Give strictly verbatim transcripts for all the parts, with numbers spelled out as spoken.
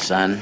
son.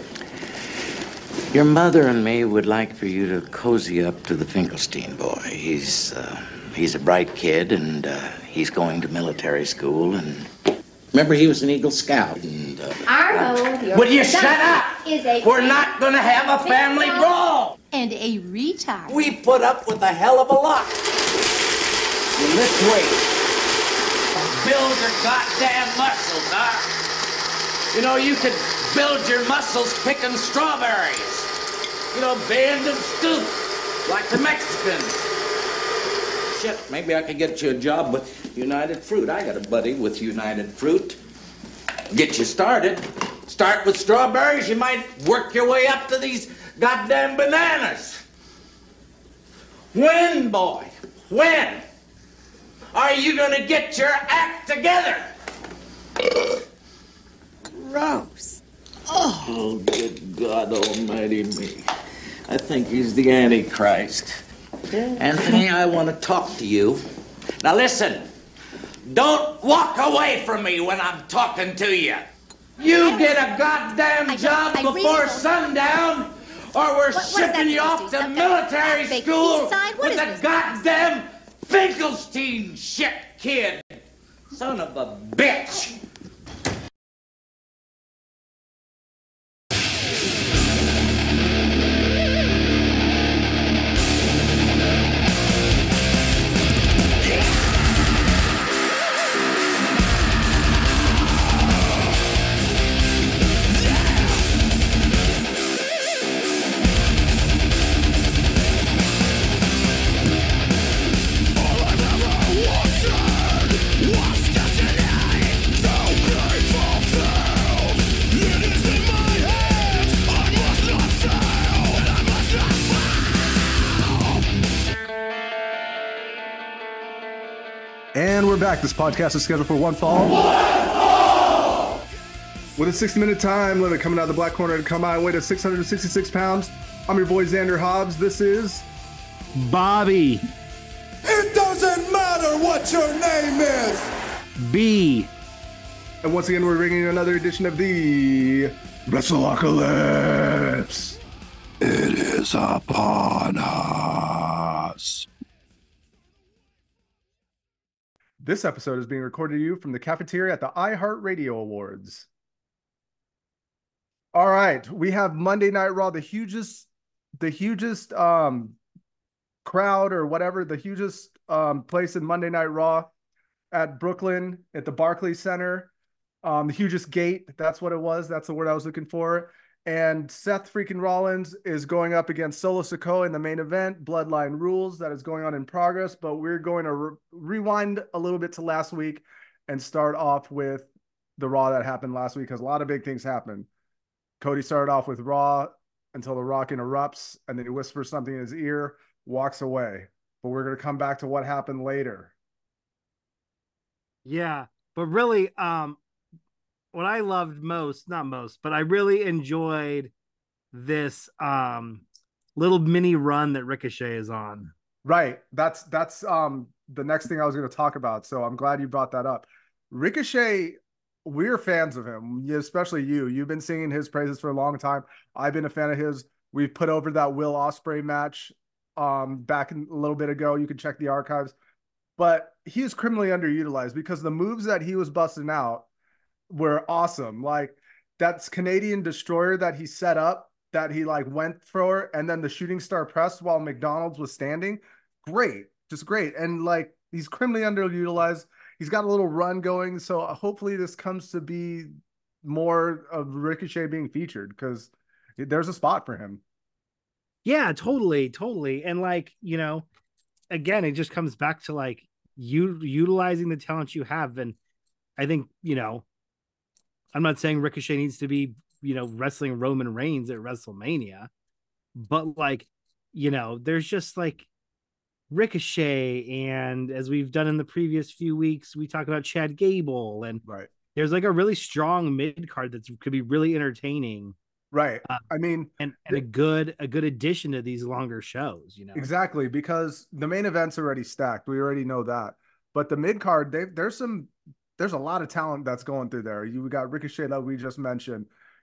Your mother and me would like for you to cozy up to the Finkelstein boy. He's, uh, he's a bright kid, and uh, he's going to military school, and... Remember, he was an Eagle Scout. And, uh, Arnold, your Will you shut up? Is a We're not going to have a family brawl. And a retard. We put up with a hell of a lot. In this way, build your goddamn muscles, huh? You know, you could build your muscles picking strawberries. You know, bend and stoop, like the Mexicans. Shit, maybe I could get you a job with United Fruit. I got a buddy with United Fruit. Get you started. Start with strawberries. You might work your way up to these goddamn bananas. When, boy? When are you gonna get your act together? Gross. Oh, good God almighty me. I think he's the Antichrist. Anthony, I want to talk to you. Now listen, don't walk away from me when I'm talking to you. You get a goddamn job I really before don't- sundown, or we're What- what is shipping that you off supposed to to be? military Something- school East Side? What with is a this? goddamn Finkelstein shit kid. Son of a bitch. And we're back. This podcast is scheduled for one fall. One fall! With a sixty minute time limit coming out of the black corner to come out and weight of six hundred sixty-six pounds. I'm your boy Xander Hobbs. This is Bobby It doesn't matter what your name is. B. And once again, we're bringing you another edition of the WrestleApocalypse. It is upon us. This episode is being recorded to you from the cafeteria at the iHeartRadio Awards. All right, we have Monday Night Raw, the hugest, the hugest um, crowd or whatever, the hugest um, place in Monday Night Raw at Brooklyn at the Barclays Center. Um, the hugest gate, that's what it was. That's the word I was looking for. And Seth freaking Rollins is going up against Solo Sikoa in the main event, Bloodline Rules, that is going on in progress. But we're going to re- rewind a little bit to last week and start off with the Raw that happened last week, because a lot of big things happened. Cody started off with Raw until The Rock interrupts, and then he whispers something in his ear, walks away. But we're going to come back to what happened later. Yeah, but really, um, what I loved most, not most, but I really enjoyed this um little mini run that Ricochet is on. Right. That's that's um the next thing I was going to talk about. So I'm glad you brought that up. Ricochet, we're fans of him, especially you. You've been singing his praises for a long time. I've been a fan of his. We've put over that Will Ospreay match um back in, a little bit ago. You can check the archives. But he is criminally underutilized because the moves that he was busting out were awesome. Like that's Canadian Destroyer that he set up, that he like went for, and then the shooting star press while McDonald's was standing. Great, just great. And like he's criminally underutilized. He's got a little run going, so hopefully this comes to be more of Ricochet being featured, because there's a spot for him. Yeah, totally, totally. And like, you know, again, it just comes back to like you utilizing the talent you have. And I think, you know, I'm not saying Ricochet needs to be, you know, wrestling Roman Reigns at WrestleMania, but like, you know, there's just like Ricochet, and as we've done in the previous few weeks, we talk about Chad Gable, and right, there's like a really strong mid card that could be really entertaining. Right. Uh, I mean, and, and a good a good addition to these longer shows, you know. Exactly, because the main event's already stacked. We already know that. But the mid card, they there's some there's a lot of talent that's going through there. You got Ricochet that we just mentioned.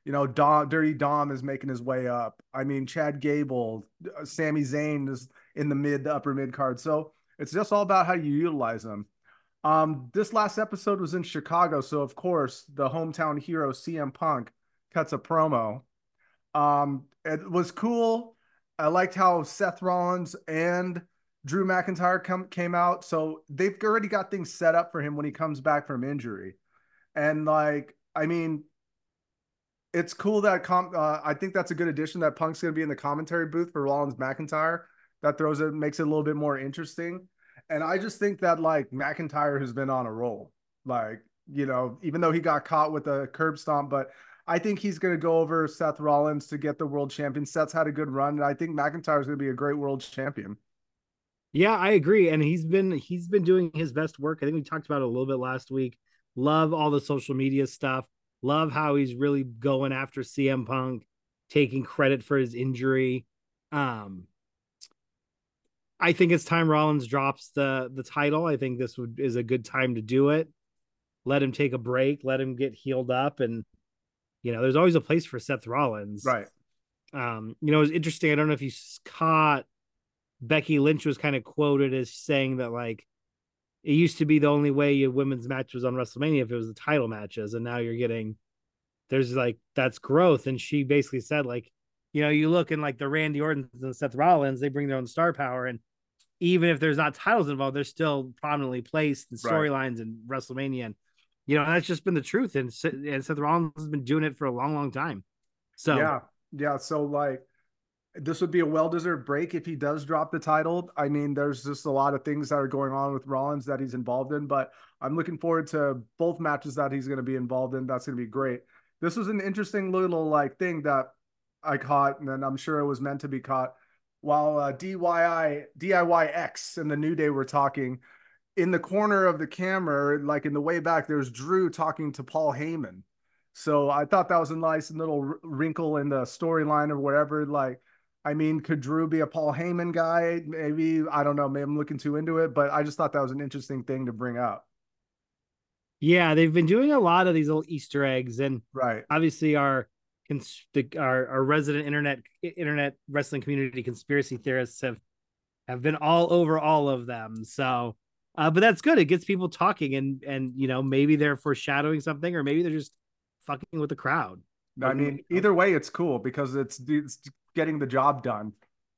You know, Dom, Dirty Dom is making his way up. I mean, Chad Gable, uh, Sami Zayn is in the mid, the upper mid card. So it's just all about how you utilize them. Um, this last episode was in Chicago, so of course the hometown hero C M Punk cuts a promo. Um, it was cool. I liked how Seth Rollins and Drew McIntyre come came out, so they've already got things set up for him when he comes back from injury. And like, I mean, it's cool that com- uh, I think that's a good addition that Punk's going to be in the commentary booth for Rollins McIntyre. That throws it, makes it a little bit more interesting. And I just think that like McIntyre has been on a roll. Like, you know, even though he got caught with a curb stomp, but I think he's going to go over Seth Rollins to get the world champion. Seth's had a good run, and I think McIntyre is going to be a great world champion. Yeah, I agree. And he's been he's been doing his best work. I think we talked about it a little bit last week. Love all the social media stuff. Love how he's really going after C M Punk, taking credit for his injury. Um, I think it's time Rollins drops the the title. I think this would is a good time to do it. Let him take a break. Let him get healed up, and you know, there's always a place for Seth Rollins. Right. Um, you know, it's interesting. I don't know if you caught Becky Lynch was kind of quoted as saying that like it used to be the only way a women's match was on WrestleMania if it was the title matches, and now you're getting there's like that's growth. And she basically said like, you know, you look in like the Randy Ortons and Seth Rollins, they bring their own star power, and even if there's not titles involved, they're still prominently placed in storylines and WrestleMania. And you know, that's just been the truth. And, and Seth Rollins has been doing it for a long, long time. So yeah, yeah. So like, this would be a well-deserved break if he does drop the title. I mean, there's just a lot of things that are going on with Rollins that he's involved in, but I'm looking forward to both matches that he's going to be involved in. That's going to be great. This was an interesting little like thing that I caught, and then I'm sure it was meant to be caught. While uh, D Y I D I Y X and the New Day were talking, in the corner of the camera, like in the way back, there's Drew talking to Paul Heyman. So I thought that was a nice little wrinkle in the storyline or whatever. Like, I mean, could Drew be a Paul Heyman guy? Maybe, I don't know. Maybe I'm looking too into it, but I just thought that was an interesting thing to bring up. Yeah, they've been doing a lot of these little Easter eggs, and right, obviously our our, our resident internet internet wrestling community conspiracy theorists have have been all over all of them. So, uh, but that's good. It gets people talking, and and you know, maybe they're foreshadowing something, or maybe they're just fucking with the crowd. I mean, either way, it's cool because it's, it's getting the job done.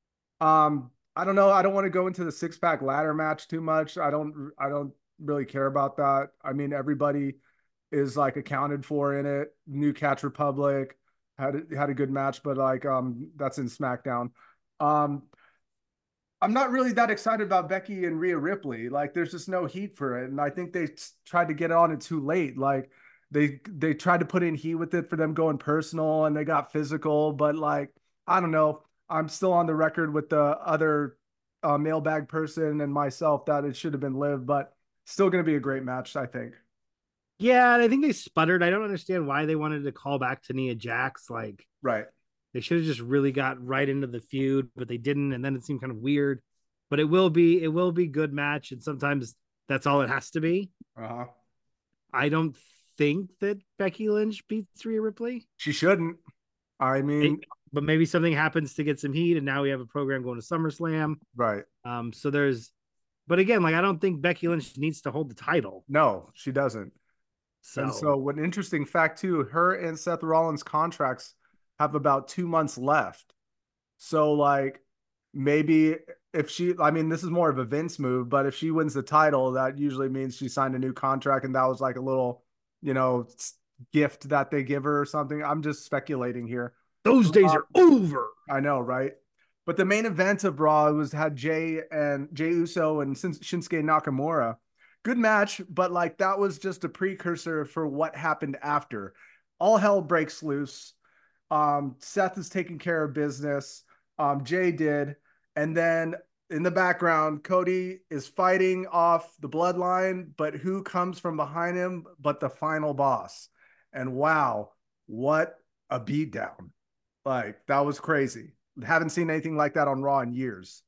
Um, I don't know. I don't want to go into the six pack ladder match too much. I don't. I don't really care about that. I mean, everybody is like accounted for in it. New Catch Republic had had a good match, but like um, that's in SmackDown. Um, I'm not really that excited about Becky and Rhea Ripley. Like, there's just no heat for it, and I think they tried to get on it too late. Like, they they tried to put in heat with it for them going personal, and they got physical. But like, I don't know. I'm still on the record with the other uh, mailbag person and myself that it should have been Liv, but still going to be a great match, I think. Yeah, and I think they sputtered. I don't understand why they wanted to call back to Nia Jax. Like, right. They should have just really got right into the feud, but they didn't, and then it seemed kind of weird. But it will be it will be good match, and sometimes that's all it has to be. Uh-huh. I don't think that Becky Lynch beats Rhea Ripley. She shouldn't. I mean, it, but maybe something happens to get some heat, and now we have a program going to SummerSlam. Right. Um. So there's, but again, like I don't think Becky Lynch needs to hold the title. No, she doesn't. So, and so, what an interesting fact too. Her and Seth Rollins' contracts have about two months left. So like maybe if she, I mean, this is more of a Vince move, but if she wins the title, that usually means she signed a new contract, and that was like a little, you know, gift that they give her or something. I'm just speculating here. Those days um, are over. I know, right? But the main event of Raw was had Jay and Jay Uso and Shinsuke Nakamura. Good match, but like that was just a precursor for what happened after. All hell breaks loose. Um, Seth is taking care of business. Um, Jay did. And then in the background, Cody is fighting off the bloodline, but who comes from behind him but the final boss? And wow, what a beatdown. Like, that was crazy. Haven't seen anything like that on Raw in years.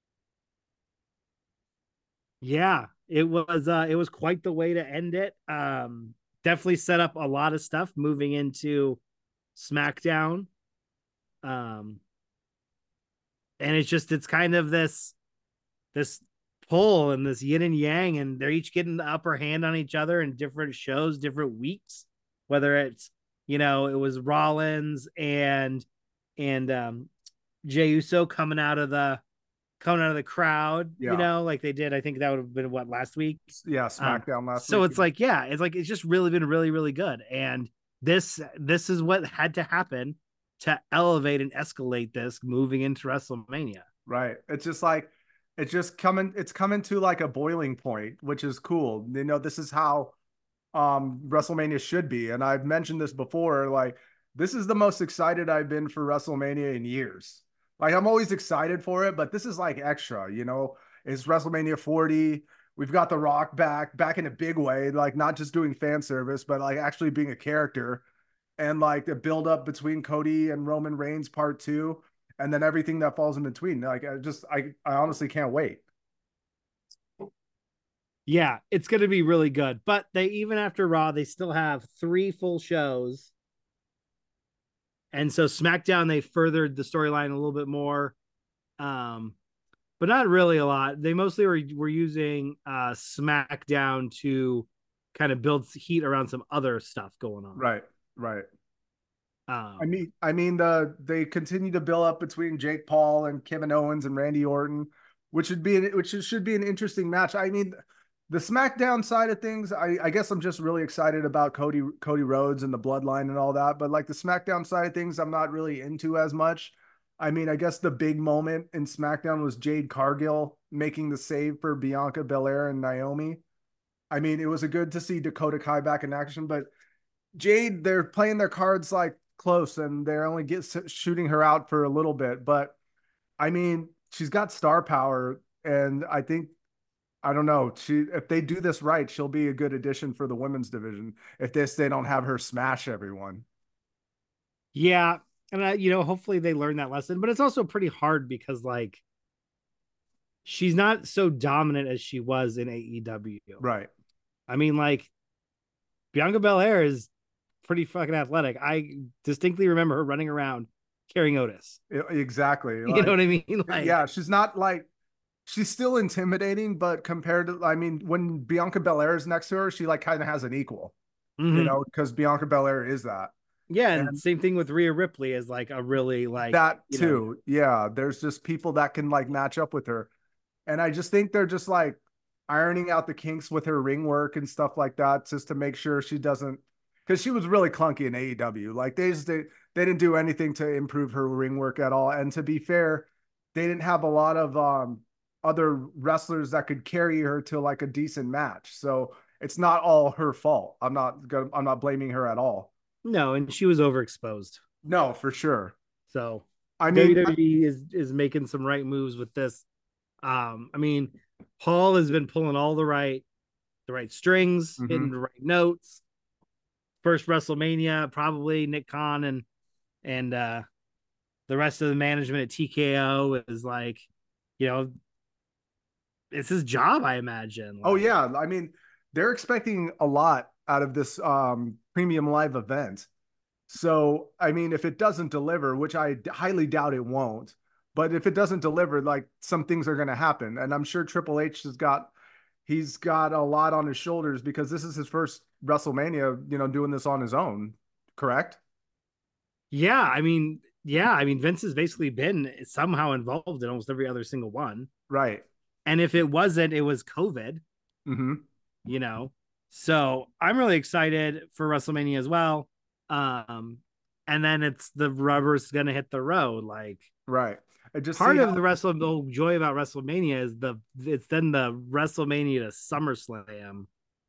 Yeah, it was uh it was quite the way to end it. Um, definitely set up a lot of stuff moving into SmackDown. Um, and it's just it's kind of this this pull and this yin and yang, and they're each getting the upper hand on each other in different shows, different weeks. Whether it's you know it was Rollins and and um, Jey Uso coming out of the coming out of the crowd, Yeah. you know, like they did. I think that would have been what last week. Yeah, Um, SmackDown last so week. it's like, yeah, it's like it's just really been really, really good. And this this is what had to happen to elevate and escalate this moving into WrestleMania. Right. It's just like it's just coming it's coming to like a boiling point, which is cool. You know, this is how um WrestleMania should be. And I've mentioned this before, like this is the most excited I've been for WrestleMania in years. Like I'm always excited for it, but this is like extra, you know. It's WrestleMania forty. We've got The Rock back, back in a big way, like not just doing fan service, but like actually being a character. And like the build up between Cody and Roman Reigns part two, and then everything that falls in between. Like I just I I honestly can't wait. Yeah, it's going to be really good. But they even after Raw, they still have three full shows. And so SmackDown, they furthered the storyline a little bit more, um, but not really a lot. They mostly were, were using uh, SmackDown to kind of build heat around some other stuff going on. Right, right. Um, I mean, I mean, the they continue to build up between Jake Paul and Kevin Owens and Randy Orton, which should be an, which should be an interesting match. I mean, the SmackDown side of things, I, I guess I'm just really excited about Cody Cody Rhodes and the Bloodline and all that. But like the SmackDown side of things, I'm not really into as much. I mean, I guess the big moment in SmackDown was Jade Cargill making the save for Bianca Belair and Naomi. I mean, it was a good to see Dakota Kai back in action, but Jade, they're playing their cards like close and they're only get shooting her out for a little bit. But I mean, she's got star power, and I think I don't know. She if they do this right, she'll be a good addition for the women's division. If this they don't have her smash everyone. yeah, and I, you know, hopefully they learn that lesson. But it's also pretty hard because like she's not so dominant as she was in A E W. Right. I mean, like Bianca Belair is pretty fucking athletic. I distinctly remember her running around carrying Otis. Exactly. You like, know what I mean? Like, yeah, she's not like she's still intimidating, but compared to, I mean, when Bianca Belair is next to her, she like kind of has an equal, mm-hmm. you know, because Bianca Belair is that. Yeah, and, and same thing with Rhea Ripley is like a really like that too. Know. Yeah, there's just people that can like match up with her, and I just think they're just like ironing out the kinks with her ring work and stuff like that, just to make sure she doesn't, because she was really clunky in A E W. Like they just they, they didn't do anything to improve her ring work at all. And to be fair, they didn't have a lot of um other wrestlers that could carry her to like a decent match. So it's not all her fault. I'm not gonna, I'm not blaming her at all. No, and she was overexposed. No, for sure. So I mean, W W E is is making some right moves with this. Um, I mean, Paul has been pulling all the right, the right strings, mm-hmm. hitting the right notes. First WrestleMania, probably Nick Khan and and uh, the rest of the management at T K O is like, you know, it's his job, I imagine. Like, oh yeah, I mean, they're expecting a lot out of this um, premium live event. So, I mean, if it doesn't deliver, which I highly doubt it won't, but if it doesn't deliver, like some things are going to happen. And I'm sure Triple H has got, he's got a lot on his shoulders because this is his first WrestleMania, you know, doing this on his own. Correct? Yeah. I mean, yeah. I mean, Vince has basically been somehow involved in almost every other single one. Right. And if it wasn't, it was COVID, mm-hmm. you know? So I'm really excited for WrestleMania as well. Um, and then it's the rubber's going to hit the road. Like, right. I just part of how- the wrestle the joy about WrestleMania is the it's then the WrestleMania to SummerSlam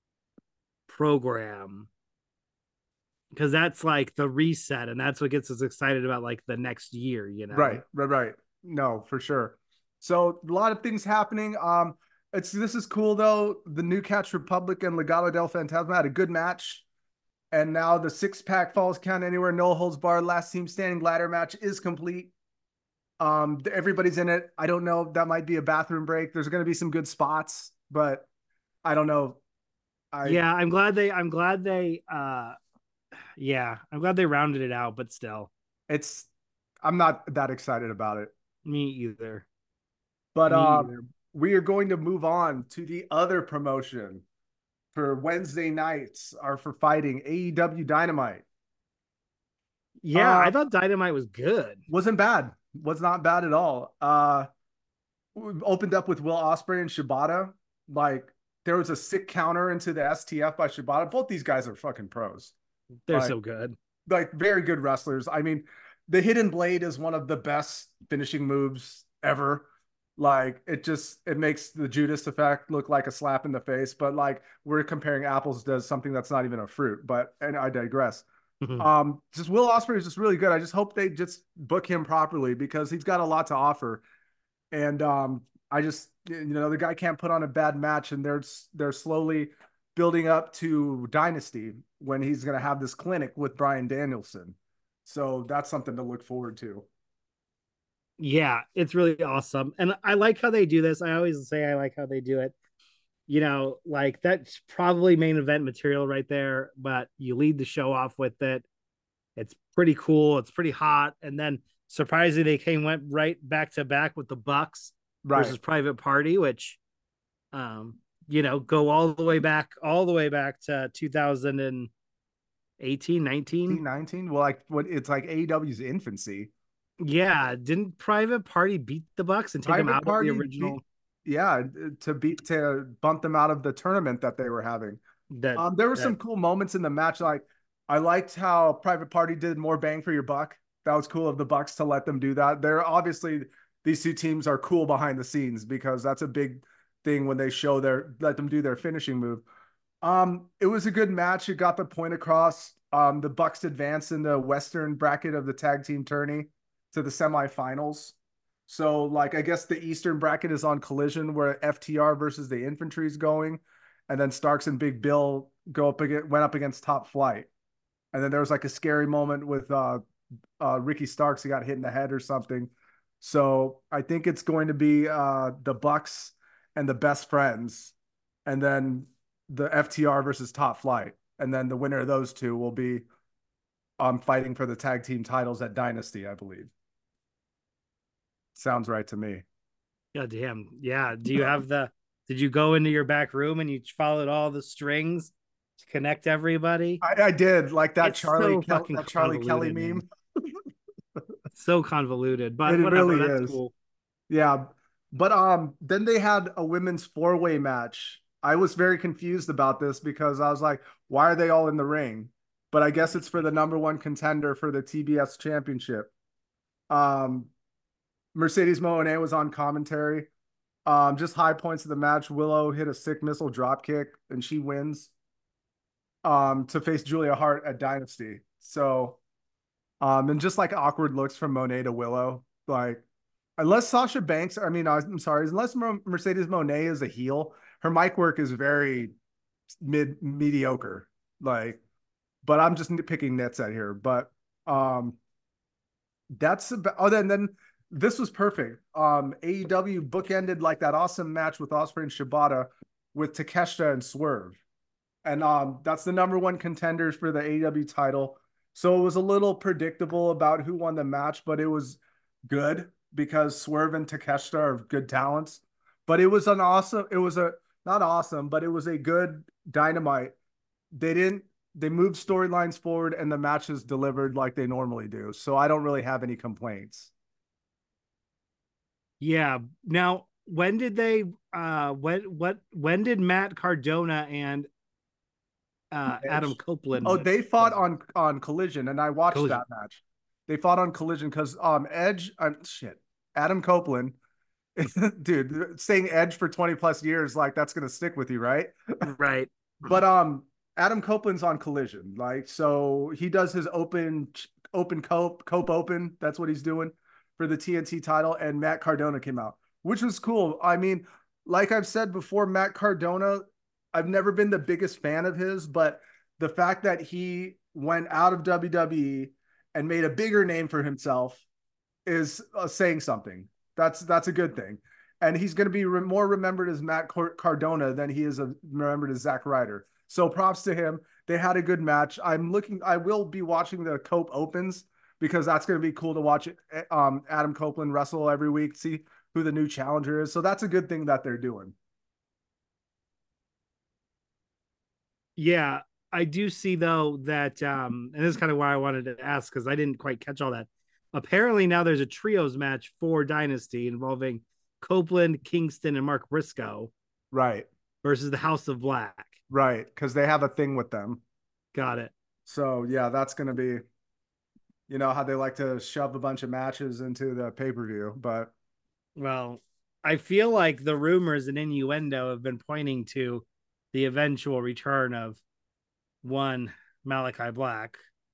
program, because that's like the reset, and that's what gets us excited about like the next year, you know? Right, right, right. No, for sure. So a lot of things happening. Um, it's this is cool though. The New Catch Republic and Legado del Fantasma had a good match. And now the six pack Falls Count Anywhere, no holds barred, last team standing ladder match is complete. Um, everybody's in it. I don't know. That might be a bathroom break. There's going to be some good spots, but I don't know. I, yeah, I'm glad they, I'm glad they, uh, Yeah, I'm glad they rounded it out, but still, It's I'm not that excited about it. me either. But Me uh, either. we are going to move on to the other promotion for Wednesday nights are for fighting A E W Dynamite. Yeah, Uh, I thought Dynamite was good. wasn't bad. Was not bad at all. Uh, we opened up with Will Ospreay and Shibata. Like there was a sick counter into the S T F by Shibata. Both these guys are fucking pros. They're Like, so good. like very good wrestlers. I mean, the hidden blade is one of the best finishing moves ever. Like it just it makes the Judas effect look like a slap in the face, but like we're comparing apples to something that's not even a fruit. But and I digress. Um, just Will Ospreay is just really good. I just hope they just book him properly because he's got a lot to offer. And um, I just you know the guy can't put on a bad match, and they're they're slowly building up to Dynasty when he's going to have this clinic with Bryan Danielson. So that's something to look forward to. Yeah, it's really awesome. And I like how they do this. I always say I like how they do it. You know, like that's probably main event material right there, but you lead the show off with it. It's pretty cool. It's pretty hot. And then surprisingly, they came went right back to back with the Bucks Right. versus Private Party, which um, you know, go all the way back, all the way back to two thousand eighteen, nineteen. nineteen. Well, like what it's like A E W's infancy. Yeah, didn't Private Party beat the Bucks and take them Private out of Party the original? beat- yeah, to beat to bump them out of the tournament that they were having. That Um, there were that, some cool moments in the match. Like I liked how Private Party did more bang for your buck. That was cool of the Bucks to let them do that. They're obviously these two teams are cool behind the scenes because that's a big thing when they show their let them do their finishing move. Um, it was a good match. It got the point across. Um, the Bucks advanced in the Western bracket of the tag team tourney to the semifinals. So, like, I guess the Eastern bracket is on Collision where F T R versus the Infantry is going, and then Starks and Big Bill go up against went up against Top Flight, and then there was like a scary moment with uh, uh, Ricky Starks. He got hit in the head or something. So I think it's going to be uh, the Bucks and the Best Friends, and then the F T R versus Top Flight, and then the winner of those two will be um, fighting for the tag team titles at Dynasty, I believe. Sounds right to me. God damn. Yeah. Do you have the did you go into your back room and you followed all the strings to connect everybody? I, I did like that It's Charlie so Kel- fucking that Charlie Kelly convoluted, meme. It's so convoluted, but It whatever, really that's is. cool. Yeah, but um, then they had a women's four way match. I was very confused about this because I was like, why are they all in the ring? But I guess it's for the number one contender for the T B S championship. Um, Mercedes Moné was on commentary. Um, just high points of the match. Willow hit a sick missile drop kick and she wins um, to face Julia Hart at Dynasty. So, um, and just like awkward looks from Monet to Willow, like unless Sasha Banks, I mean, I'm sorry, unless Mercedes Moné is a heel, her mic work is very mid mediocre. Like, but I'm just picking nits at here. But um, that's about. Oh, then then this was perfect. Um, A E W bookended like that awesome match with Ospreay and Shibata with Takeshita and Swerve, and um, that's the number one contenders for the A E W title. So it was a little predictable about who won the match, but it was good because Swerve and Takeshita are good talents. But it was an awesome. It was a not awesome, but it was a good Dynamite. They didn't. They moved storylines forward, and the matches delivered like they normally do. So I don't really have any complaints. Yeah. Now, when did they uh when what when did Matt Cardona and uh Adam Copeland Oh, they fought on on Collision, and I watched Collision. that match. They fought on Collision because um Edge, um, shit, Adam Copeland, dude, saying Edge for twenty plus years, like that's gonna stick with you, right? Right. But um, Adam Copeland's on Collision, like so he does his open open cope cope open. That's what he's doing for the T N T title, and Matt Cardona came out, which was cool. I mean, like I've said before, Matt Cardona, I've never been the biggest fan of his, but the fact that he went out of W W E and made a bigger name for himself is uh, saying something. That's that's a good thing. And he's going to be re- more remembered as Matt Cardona than he is a, remembered as Zack Ryder. So props to him. they had a good match. I'm looking. I will be watching the Cope Opens because that's going to be cool to watch. Um, Adam Copeland wrestle every week, see who the new challenger is. So that's a good thing that they're doing. Yeah, I do see though that, um, and this is kind of why I wanted to ask because I didn't quite catch all that. Apparently now there's a trios match for Dynasty involving Copeland, Kingston, and Mark Briscoe. Right. Versus the House of Black. Right, because they have a thing with them. Got it. So yeah, that's going to be, you know, how they like to shove a bunch of matches into the pay-per-view. But well, I feel like the rumors and innuendo have been pointing to the eventual return of one Malachi Black.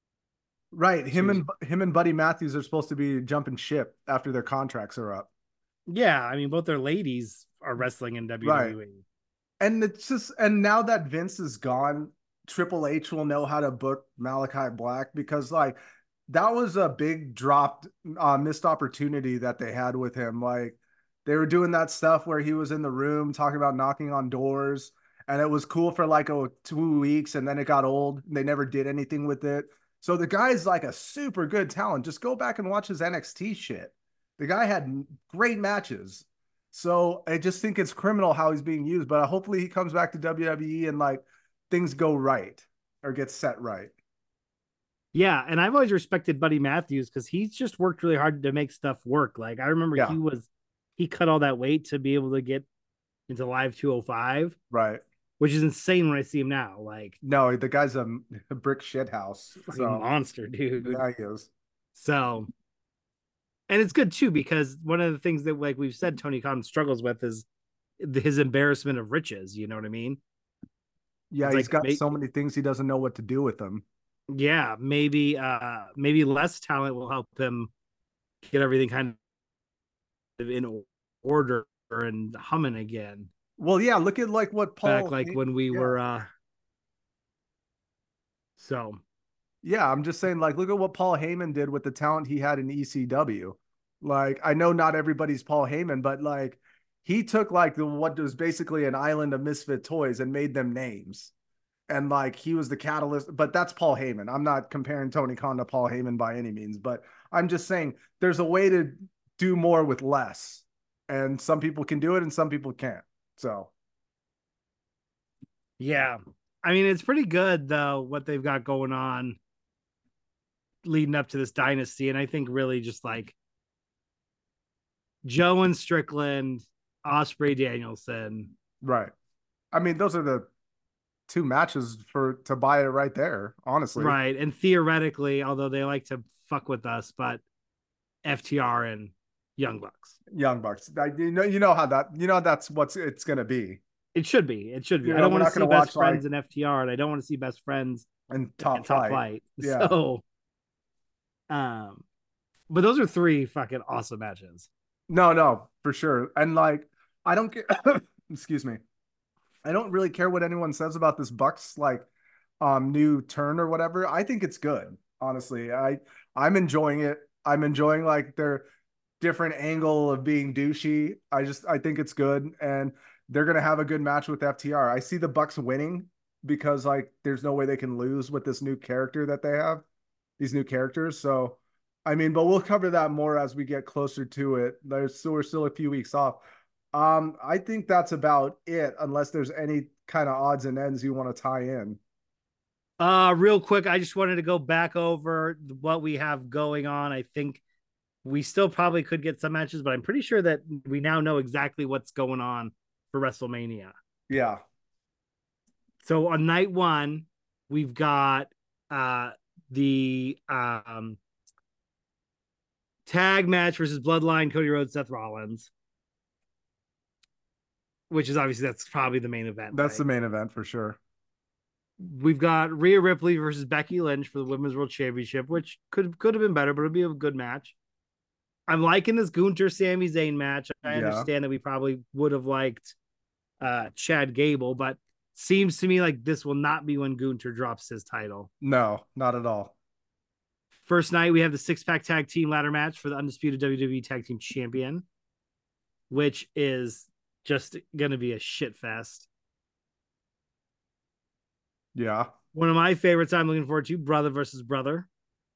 Right. Him and him and Buddy Matthews are supposed to be jumping ship after their contracts are up. Yeah, I mean, both their ladies are wrestling in W W E. Right. And it's just, and now that Vince is gone, Triple H will know how to book Malachi Black because, like, that was a big dropped, uh, missed opportunity that they had with him. Like, they were doing that stuff where he was in the room talking about knocking on doors, and it was cool for like oh, two weeks, and then it got old. And they never did anything with it. So the guy's like a super good talent. Just go back and watch his N X T shit. The guy had great matches. So I just think it's criminal how he's being used, but hopefully he comes back to W W E and like things go right or get set right. Yeah, and I've always respected Buddy Matthews because he's just worked really hard to make stuff work. Like I remember yeah. he was he cut all that weight to be able to get into Live two oh five. Right. Which is insane when I see him now. Like no, the guy's a, a brick shit house. Fucking so. monster, dude. Yeah, he is. So and it's good too because one of the things that like we've said Tony Khan struggles with is his embarrassment of riches. You know what I mean? Yeah, it's he's like, got maybe, so many things he doesn't know what to do with them. Yeah, maybe uh maybe less talent will help him get everything kind of in order and humming again. Well, yeah, look at like what Paul back like when we yeah. were uh so yeah, I'm just saying, like, look at what Paul Heyman did with the talent he had in E C W. Like, I know not everybody's Paul Heyman, but like he took like the what was basically an island of misfit toys and made them names. And like he was the catalyst, but that's Paul Heyman. I'm not comparing Tony Khan to Paul Heyman by any means, but I'm just saying there's a way to do more with less. And some people can do it and some people can't. So yeah. I mean, it's pretty good though what they've got going on leading up to this dynasty. And I think really just like Joe and Strickland, Osprey Danielson. Right. I mean, those are the two matches for to buy it right there, honestly. Right. And theoretically, although they like to fuck with us, but F T R and Young Bucks. Young Bucks. You know, you know how that you know that's what's it's gonna be. It should be. It should be. You I know, don't want to see best friends like, in F T R, and I don't want to see best friends and top, in top flight. flight. Yeah. So, um, but those are three fucking awesome matches. No, no, for sure. And like, I don't get. excuse me. I don't really care what anyone says about this Bucks like um new turn or whatever. I think it's good. Honestly, I I'm enjoying it. I'm enjoying like their different angle of being douchey. I just I think it's good, and they're gonna have a good match with F T R. I see the Bucks winning because like there's no way they can lose with this new character that they have, these new characters. So I mean, but we'll cover that more as we get closer to it. There's still we're still a few weeks off. Um, I think that's about it, unless there's any kind of odds and ends you want to tie in. Uh, real quick, I just wanted to go back over what we have going on. I think we still probably could get some matches, but I'm pretty sure that we now know exactly what's going on for WrestleMania. Yeah. So on night one, we've got uh the um tag match versus Bloodline, Cody Rhodes, Seth Rollins. Which is obviously that's probably the main event. That's right? the main event for sure. We've got Rhea Ripley versus Becky Lynch for the Women's World Championship, which could could have been better, but it'll be a good match. I'm liking this Gunther Sami Zayn match. I yeah. understand that we probably would have liked uh, Chad Gable, but seems to me like this will not be when Gunther drops his title. No, not at all. First night, we have the six-pack tag team ladder match for the undisputed W W E Tag Team Champion, which is just going to be a shit fest. Yeah. One of my favorites I'm looking forward to, brother versus brother.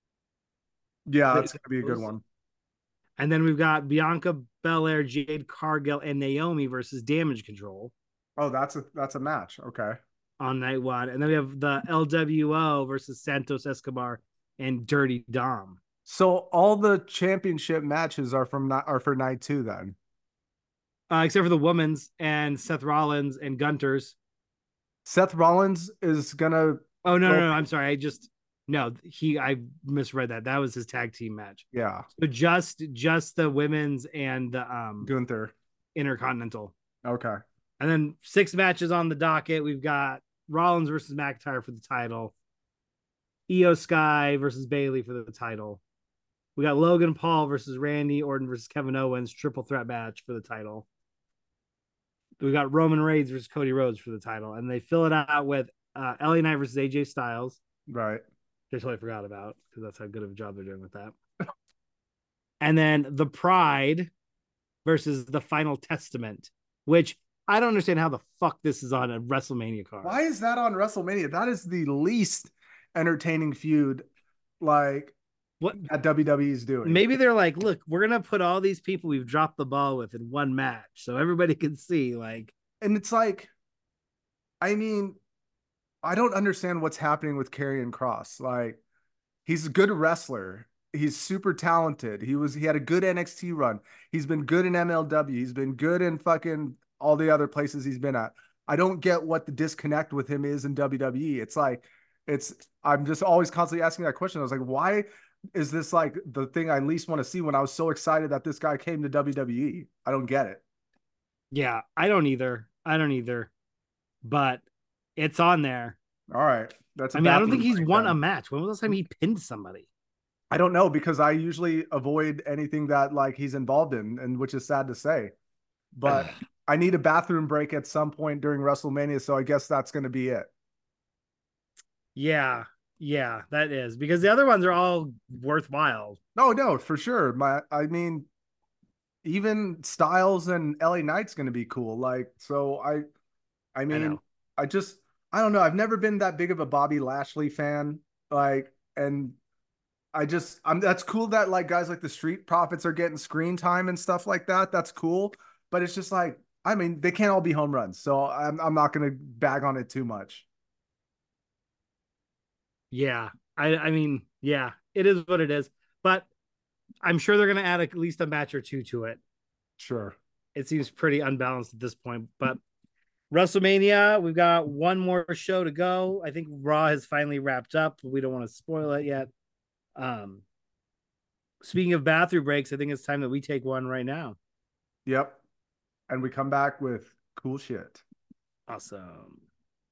Yeah, that's gonna be a good one. And then we've got Bianca Belair, Jade Cargill, and Naomi versus Damage Control. Oh, that's a that's a match. Okay. On night one. And then we have the L W O versus Santos Escobar and Dirty Dom. So all the championship matches are from are for night two then. Uh, except for the women's and Seth Rollins and Gunter's. Seth Rollins is gonna. Oh no, no, no! I'm sorry. I just no. He I misread that. That was his tag team match. Yeah. So just just the women's and the um Gunther Intercontinental. Okay. And then six matches on the docket. We've got Rollins versus McIntyre for the title. Io Sky versus Bayley for the title. We got Logan Paul versus Randy Orton versus Kevin Owens triple threat match for the title. We got Roman Reigns versus Cody Rhodes for the title, and they fill it out with uh, L A Knight versus A J Styles. Right. They totally forgot about because that's how good of a job they're doing with that. And then the Pride versus the Final Testament, which I don't understand how the fuck this is on a WrestleMania card. Why is that on WrestleMania? That is the least entertaining feud, like what that W W E is doing. Maybe they're like, look, we're gonna put all these people we've dropped the ball with in one match, so everybody can see. Like, and it's like, I mean, I don't understand what's happening with Karrion Kross. Like, he's a good wrestler. He's super talented. He was he had a good N X T run. He's been good in M L W. He's been good in fucking all the other places he's been at. I don't get what the disconnect with him is in W W E. It's like, it's I'm just always constantly asking that question. I was like, why is this like the thing I least want to see when I was so excited that this guy came to W W E? I don't get it. Yeah, I don't either. I don't either. But it's on there. All right. That's I mean, I don't think he's won a match. When was the last time he pinned somebody? I don't know, because I usually avoid anything that like he's involved in, and which is sad to say. But I need a bathroom break at some point during WrestleMania, so I guess that's going to be it. Yeah, yeah, that is, because the other ones are all worthwhile. No, no, for sure. My, I mean, even Styles and L A Knight's going to be cool. Like, so I, I mean, I, I just, I don't know. I've never been that big of a Bobby Lashley fan. Like, and I just, I'm, that's cool that like guys like the Street Profits are getting screen time and stuff like that. That's cool. But it's just like, I mean, they can't all be home runs. So I'm, I'm not going to bag on it too much. Yeah. I, I mean, yeah, it is what it is, but I'm sure they're going to add at least a match or two to it. Sure. It seems pretty unbalanced at this point, but WrestleMania, we've got one more show to go. I think Raw has finally wrapped up, but we don't want to spoil it yet. Um, speaking of bathroom breaks, I think it's time that we take one right now. Yep. And we come back with cool shit. Awesome.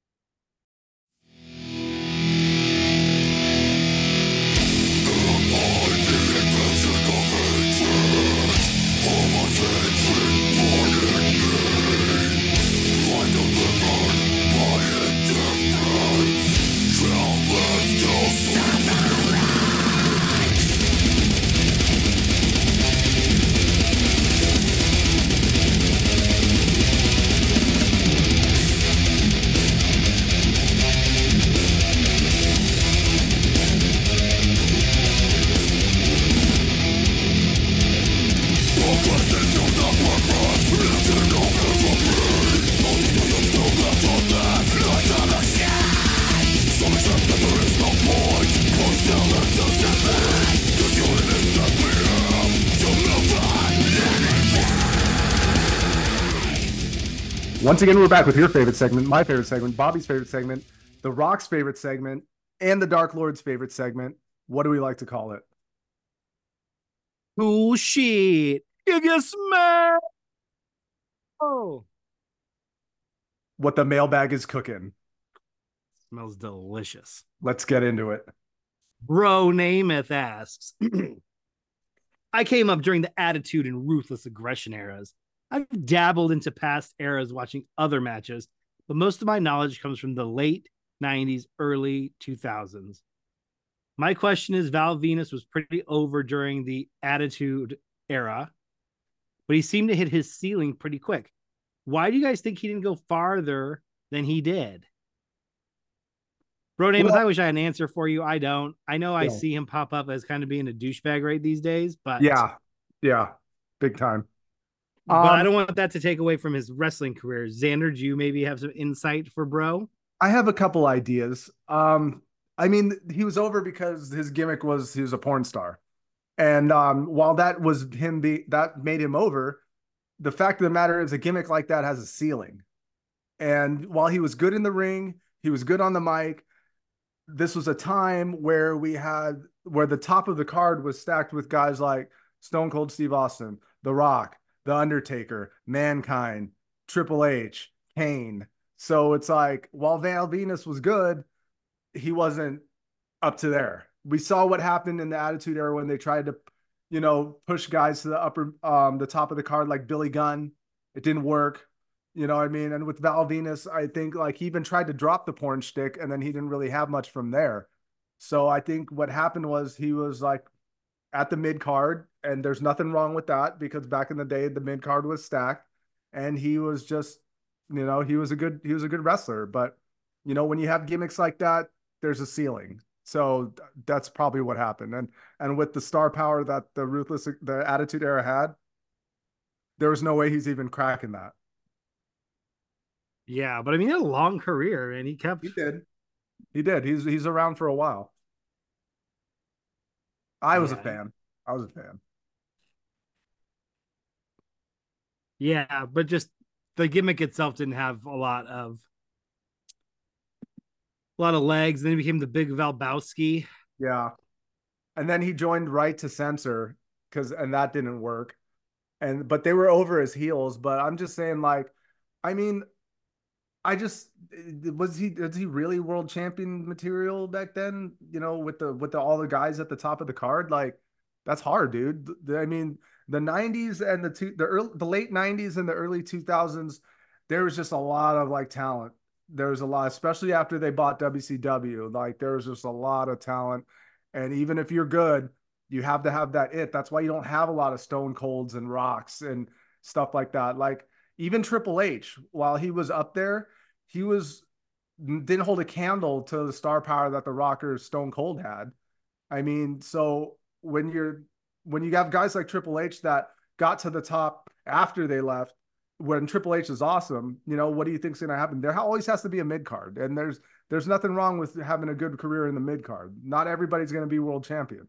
Once again, we're back with your favorite segment, my favorite segment, Bobby's favorite segment, The Rock's favorite segment, and the Dark Lord's favorite segment. What do we like to call it? Cool shit. If you smell oh, what the mailbag is cooking. Smells delicious. Let's get into it. Bro Namath asks, I came up during the Attitude and Ruthless Aggression eras. I've dabbled into past eras watching other matches, but most of my knowledge comes from the late nineties, early two thousands. My question is, Val Venus was pretty over during the Attitude era, but he seemed to hit his ceiling pretty quick. Why do you guys think he didn't go farther than he did? Bro Namath, Well, I wish I had an answer for you. I don't. I know I yeah, see him pop up as kind of being a douchebag right these days, but yeah, yeah, big time. but I Um, don't want that to take away from his wrestling career. Xander, do you maybe have some insight for bro? I have a couple ideas. Um, I mean, he was over because his gimmick was he was a porn star, and um, while that was him be that made him over, the fact of the matter is a gimmick like that has a ceiling. And while he was good in the ring, he was good on the mic. This was a time where we had where the top of the card was stacked with guys like Stone Cold Steve Austin, The Rock, The Undertaker, Mankind, Triple H, Kane. So it's like while Val Venus was good, he wasn't up to there. We saw what happened in the Attitude Era when they tried to, you know, push guys to the upper, um, the top of the card like Billy Gunn. It didn't work. You know what I mean? And with Val Venus, I think like he even tried to drop the porn shtick and then he didn't really have much from there. So I think what happened was he was like at the mid card, and there's nothing wrong with that because back in the day the mid card was stacked, and he was just, you know, he was a good he was a good wrestler. But you know, when you have gimmicks like that, there's a ceiling. So that's probably what happened. And and with the star power that the ruthless the Attitude Era had, there was no way he's even cracking that. Yeah, but I mean, he had a long career and he kept. He did. He did. He's he's around for a while. I was a Yeah, fan. I was a fan. yeah, but just the gimmick itself didn't have a lot of a lot of legs. Then he became the Big Valbowski. Yeah. And then he joined Right to Censor because and that didn't work. And but they were over his heels. But I'm just saying, like, I mean, I just was he is he really world champion material back then? You know, with the with the all the guys at the top of the card, like that's hard, dude. I mean, the nineties and the two the early the late nineties and the early two thousands, there was just a lot of like talent. There was a lot, especially after they bought W C W. Like there was just a lot of talent, and even if you're good, you have to have that it. That's why you don't have a lot of Stone Colds and Rocks and stuff like that. Like even Triple H, while he was up there, he was didn't hold a candle to the star power that the Rockers Stone Cold had. I mean, so when you're when you have guys like Triple H that got to the top after they left, when Triple H is awesome, you know, what do you think's going to happen? There always has to be a mid card, and there's there's nothing wrong with having a good career in the mid card. Not everybody's going to be world champion.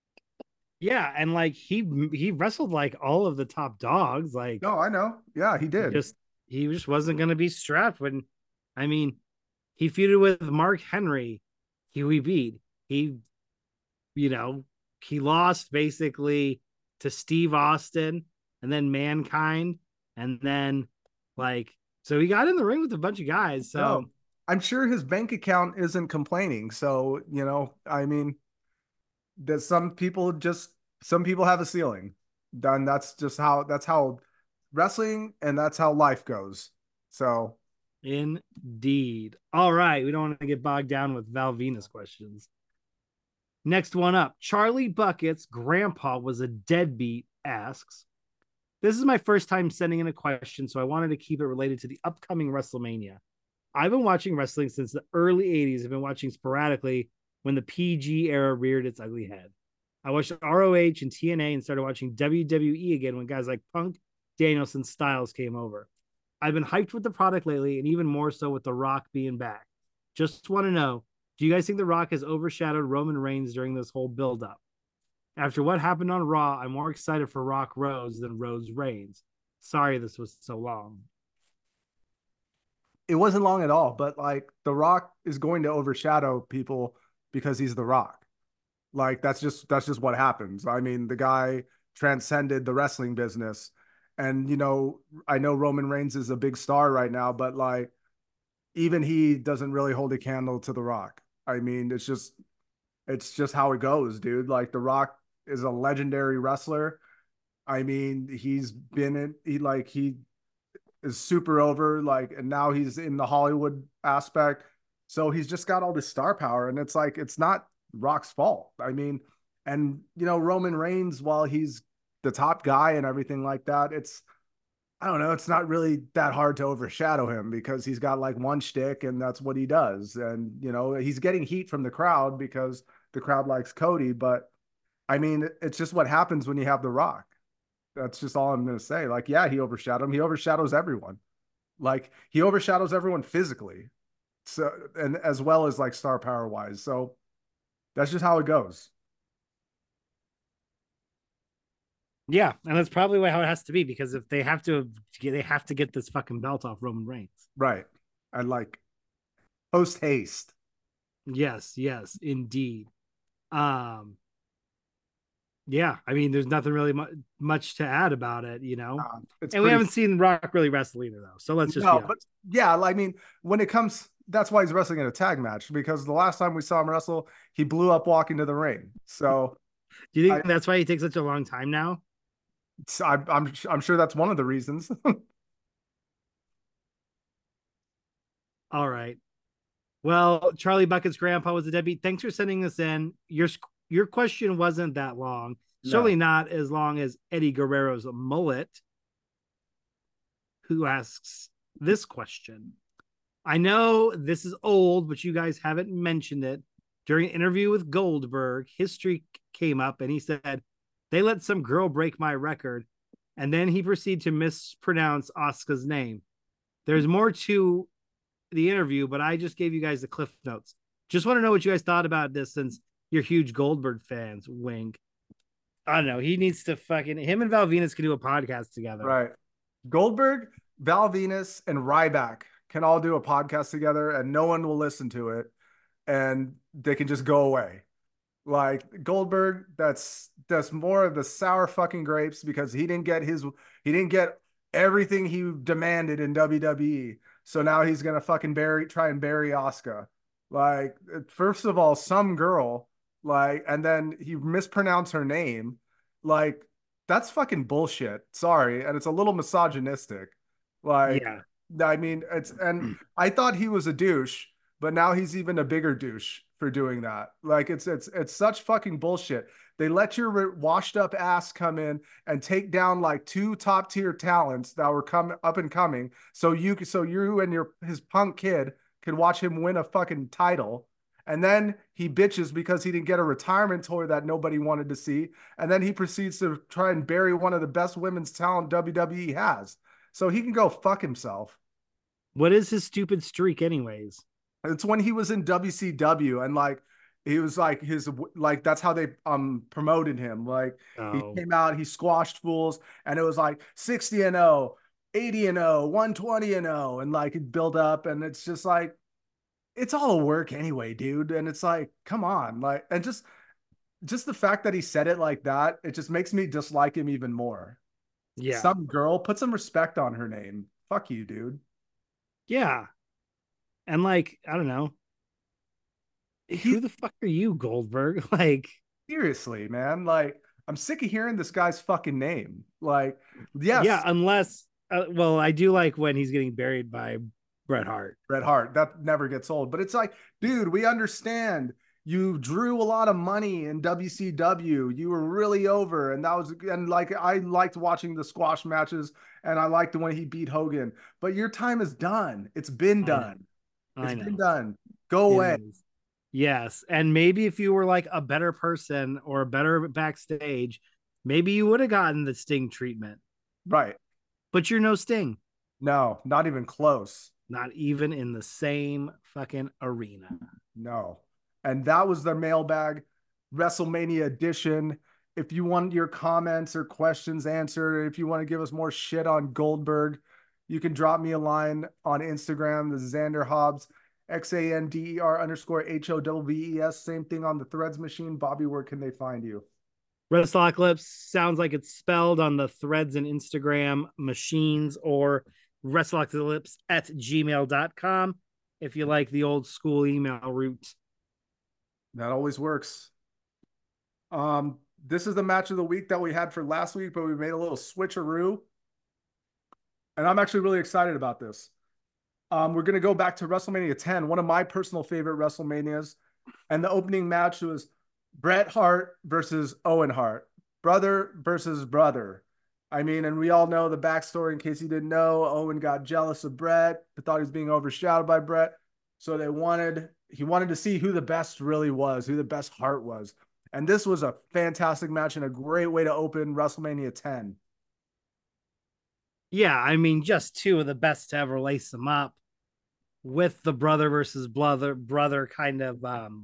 Yeah, and like he he wrestled like all of the top dogs. Like No, I know. Yeah, he he did. just he just wasn't going to be strapped. When I mean, he feuded with Mark Henry, he we beat. He, you know, he lost basically to Steve Austin and then Mankind, and then like so he got in the ring with a bunch of guys. So No, I'm sure his bank account isn't complaining. So, you know, I mean, that some people just some people have a ceiling. Then that's just how that's how wrestling and that's how life goes. So indeed. All right, we don't want to get bogged down with Val Venus questions. Next one up, Charlie Bucket's grandpa was a deadbeat asks, this is my first time sending in a question, so I wanted to keep it related to the upcoming WrestleMania. I've been watching wrestling since the early eighties. I've been watching sporadically when the P G era reared its ugly head. I watched R O H and T N A and started watching W W E again when guys like Punk, Danielson, Styles came over. I've been hyped with the product lately, and even more so with The Rock being back. Just want to know, do you guys think The Rock has overshadowed Roman Reigns during this whole build-up? After what happened on Raw, I'm more excited for Rock Rose than Rose Reigns. Sorry this was so long. it wasn't long at all, but like The Rock is going to overshadow people because he's The Rock. Like that's just that's just what happens. I mean, the guy transcended the wrestling business. And you know, I know Roman Reigns is a big star right now, but like even he doesn't really hold a candle to The Rock. I mean, it's just it's just how it goes, dude. Like The Rock is a legendary wrestler. I mean, he's been in he like he is super over, like, and now he's in the Hollywood aspect. So he's just got all this star power, and it's like it's not Rock's fault. I mean, and you know, Roman Reigns, while he's the top guy and everything like that, it's I don't know. It's not really that hard to overshadow him because he's got like one shtick and that's what he does. And, you know, he's getting heat from the crowd because the crowd likes Cody. But I mean, it's just what happens when you have The Rock. That's just all I'm going to say. Like, yeah, he overshadowed him. He overshadows everyone. Like, he overshadows everyone physically. So, and as well as like star power wise. So that's just how it goes. Yeah, and that's probably how it has to be because if they have to, they have to get this fucking belt off Roman Reigns. Right. And like post haste. Yes, yes, indeed. Um, yeah, I mean, there's nothing really mu- much to add about it, you know. Uh, it's and we pretty- haven't seen Rock really wrestle either, though. So let's just no, be but yeah, I mean, when it comes, that's why he's wrestling in a tag match because the last time we saw him wrestle, he blew up walking to the ring. So, do you think I, that's why he takes such a long time now? I, I'm I'm sure that's one of the reasons. All right. Well, Charlie Bucket's grandpa was a deadbeat. Thanks for sending this in. Your your question wasn't that long. No. Certainly not as long as Eddie Guerrero's mullet, who asks this question. I know this is old, but you guys haven't mentioned it. During an interview with Goldberg, history came up and he said, they let some girl break my record. And then he proceeded to mispronounce Asuka's name. There's more to the interview, but I just gave you guys the cliff notes. Just want to know what you guys thought about this since you're huge Goldberg fans. Wink. I don't know. He needs to fucking, him and Val Venus can do a podcast together. Right. Goldberg, Val Venus, and Ryback can all do a podcast together and no one will listen to it and they can just go away. Like Goldberg, that's that's more of the sour fucking grapes because he didn't get his he didn't get everything he demanded in W W E. So now he's gonna fucking bury try and bury Asuka. Like, first of all, some girl, like, and then he mispronounced her name. Like, that's fucking bullshit. Sorry. And it's a little misogynistic. Like, yeah. I mean, it's and I thought he was a douche, but now he's even a bigger douche for doing that. Like, it's it's it's such fucking bullshit. They let your washed up ass come in and take down like two top tier talents that were come up and coming. So you so you and your his punk kid could watch him win a fucking title. And then he bitches because he didn't get a retirement tour that nobody wanted to see. And then he proceeds to try and bury one of the best women's talent W W E has. So he can go fuck himself. What is his stupid streak anyways? It's when he was in W C W and like he was like his like that's how they um promoted him. Like oh. He came out, he squashed fools, and it was like sixty and oh, eighty and oh, one twenty and oh, and like it built up, and it's just like it's all a work anyway, dude. And it's like, come on, like, and just just the fact that he said it like that, it just makes me dislike him even more. Yeah. Some girl, put some respect on her name. Fuck you, dude. Yeah. And like, I don't know. He, Who the fuck are you, Goldberg? Like, seriously, man. Like, I'm sick of hearing this guy's fucking name. Like, yes. Yeah, unless, uh, well, I do like when he's getting buried by Bret Hart. Bret Hart. That never gets old. But it's like, dude, we understand. You drew a lot of money in W C W. You were really over. And that was, and like, I liked watching the squash matches and I liked when he beat Hogan. But your time is done. It's been done. It's been done. Go away. Yes. And maybe if you were like a better person or a better backstage, maybe you would have gotten the Sting treatment. Right. But you're no Sting. No, not even close. Not even in the same fucking arena. No. And that was the mailbag WrestleMania edition. If you want your comments or questions answered, if you want to give us more shit on Goldberg, you can drop me a line on Instagram, the Xander Hobbs, X A N D E R underscore H O W B E S. Same thing on the Threads machine. Bobby, where can they find you? WrestleClips sounds like it's spelled on the Threads and Instagram machines, or WrestleClips at gmail dot com if you like the old school email route. That always works. Um, this is the match of the week that we had for last week, but we made a little switcheroo. And I'm actually really excited about this. Um, we're going to go back to WrestleMania ten, one of my personal favorite WrestleManias. And the opening match was Bret Hart versus Owen Hart. Brother versus brother. I mean, and we all know the backstory in case you didn't know. Owen got jealous of Bret, thought he was being overshadowed by Bret. So they wanted, he wanted to see who the best really was, who the best Hart was. And this was a fantastic match and a great way to open WrestleMania ten. Yeah, I mean, just two of the best to ever lace them up with the brother versus brother brother kind of um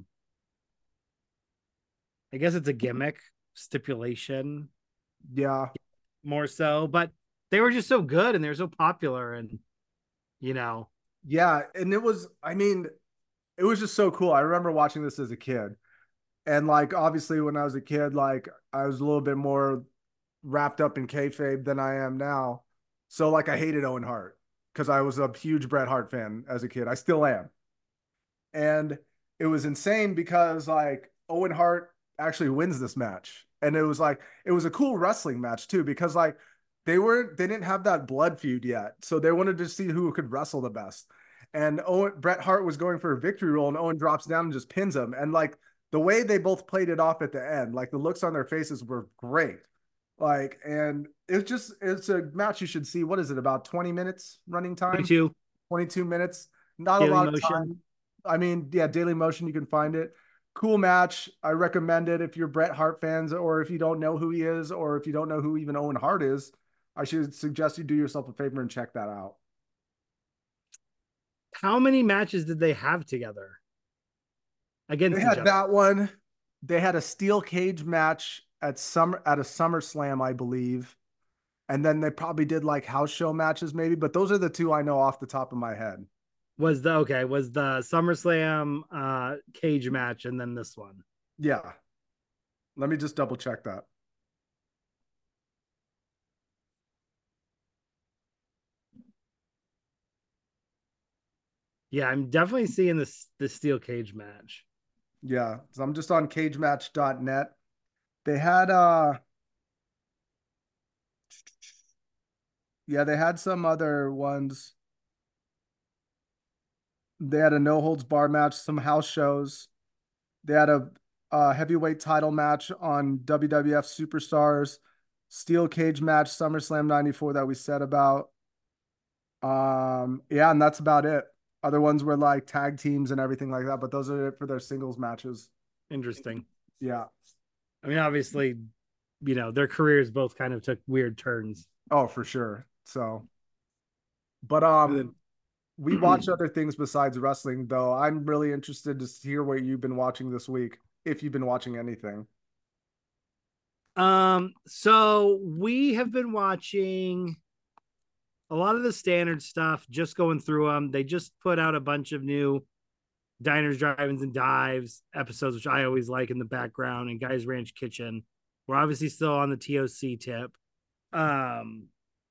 I guess it's a gimmick stipulation Yeah. more so, but they were just so good and they're so popular and you know. Yeah. And it was, I mean, it was just so cool. I remember watching this as a kid. And like, obviously, when I was a kid, like, I was a little bit more wrapped up in kayfabe than I am now. So, like, I hated Owen Hart because I was a huge Bret Hart fan as a kid. I still am. And it was insane because, like, Owen Hart actually wins this match. And it was like, it was a cool wrestling match, too, because, like, they were, they didn't have that blood feud yet. So they wanted to see who could wrestle the best. And Owen, Bret Hart was going for a victory roll, and Owen drops down and just pins him. And, like, the way they both played it off at the end, like the looks on their faces were great. Like, and it's just, it's a match you should see. What is it, about twenty minutes running time? twenty-two. twenty-two minutes. Not Daily a lot Motion. of time. I mean, yeah, Daily Motion, you can find it. Cool match. I recommend it if you're Bret Hart fans, or if you don't know who he is, or if you don't know who even Owen Hart is. I should suggest you do yourself a favor and check that out. How many matches did they have together against They each had other? that one. They had a steel cage match at summer at a SummerSlam, I believe. And then they probably did like house show matches, maybe. But those are the two I know off the top of my head. Was the okay, was the SummerSlam uh cage match and then this one. Yeah. Let me just double check that. Yeah, I'm definitely seeing this this steel cage match. Yeah. So I'm just on cage match dot net. They had uh yeah, they had some other ones. They had a no holds bar match, some house shows. They had a, a heavyweight title match on W W F Superstars, steel cage match, SummerSlam ninety-four that we said about. Um, yeah, and that's about it. Other ones were like tag teams and everything like that, but those are it for their singles matches. Interesting. Yeah. I mean, obviously, you know, their careers both kind of took weird turns. Oh, for sure. So, but um, we watch other things besides wrestling, though. I'm really interested to hear what you've been watching this week, if you've been watching anything. Um, so we have been watching a lot of the standard stuff, just going through them. They just put out a bunch of new Diners, Drive-Ins, and Dives episodes, which I always like in the background, and Guys Ranch Kitchen. We're obviously still on the T O C tip. Um,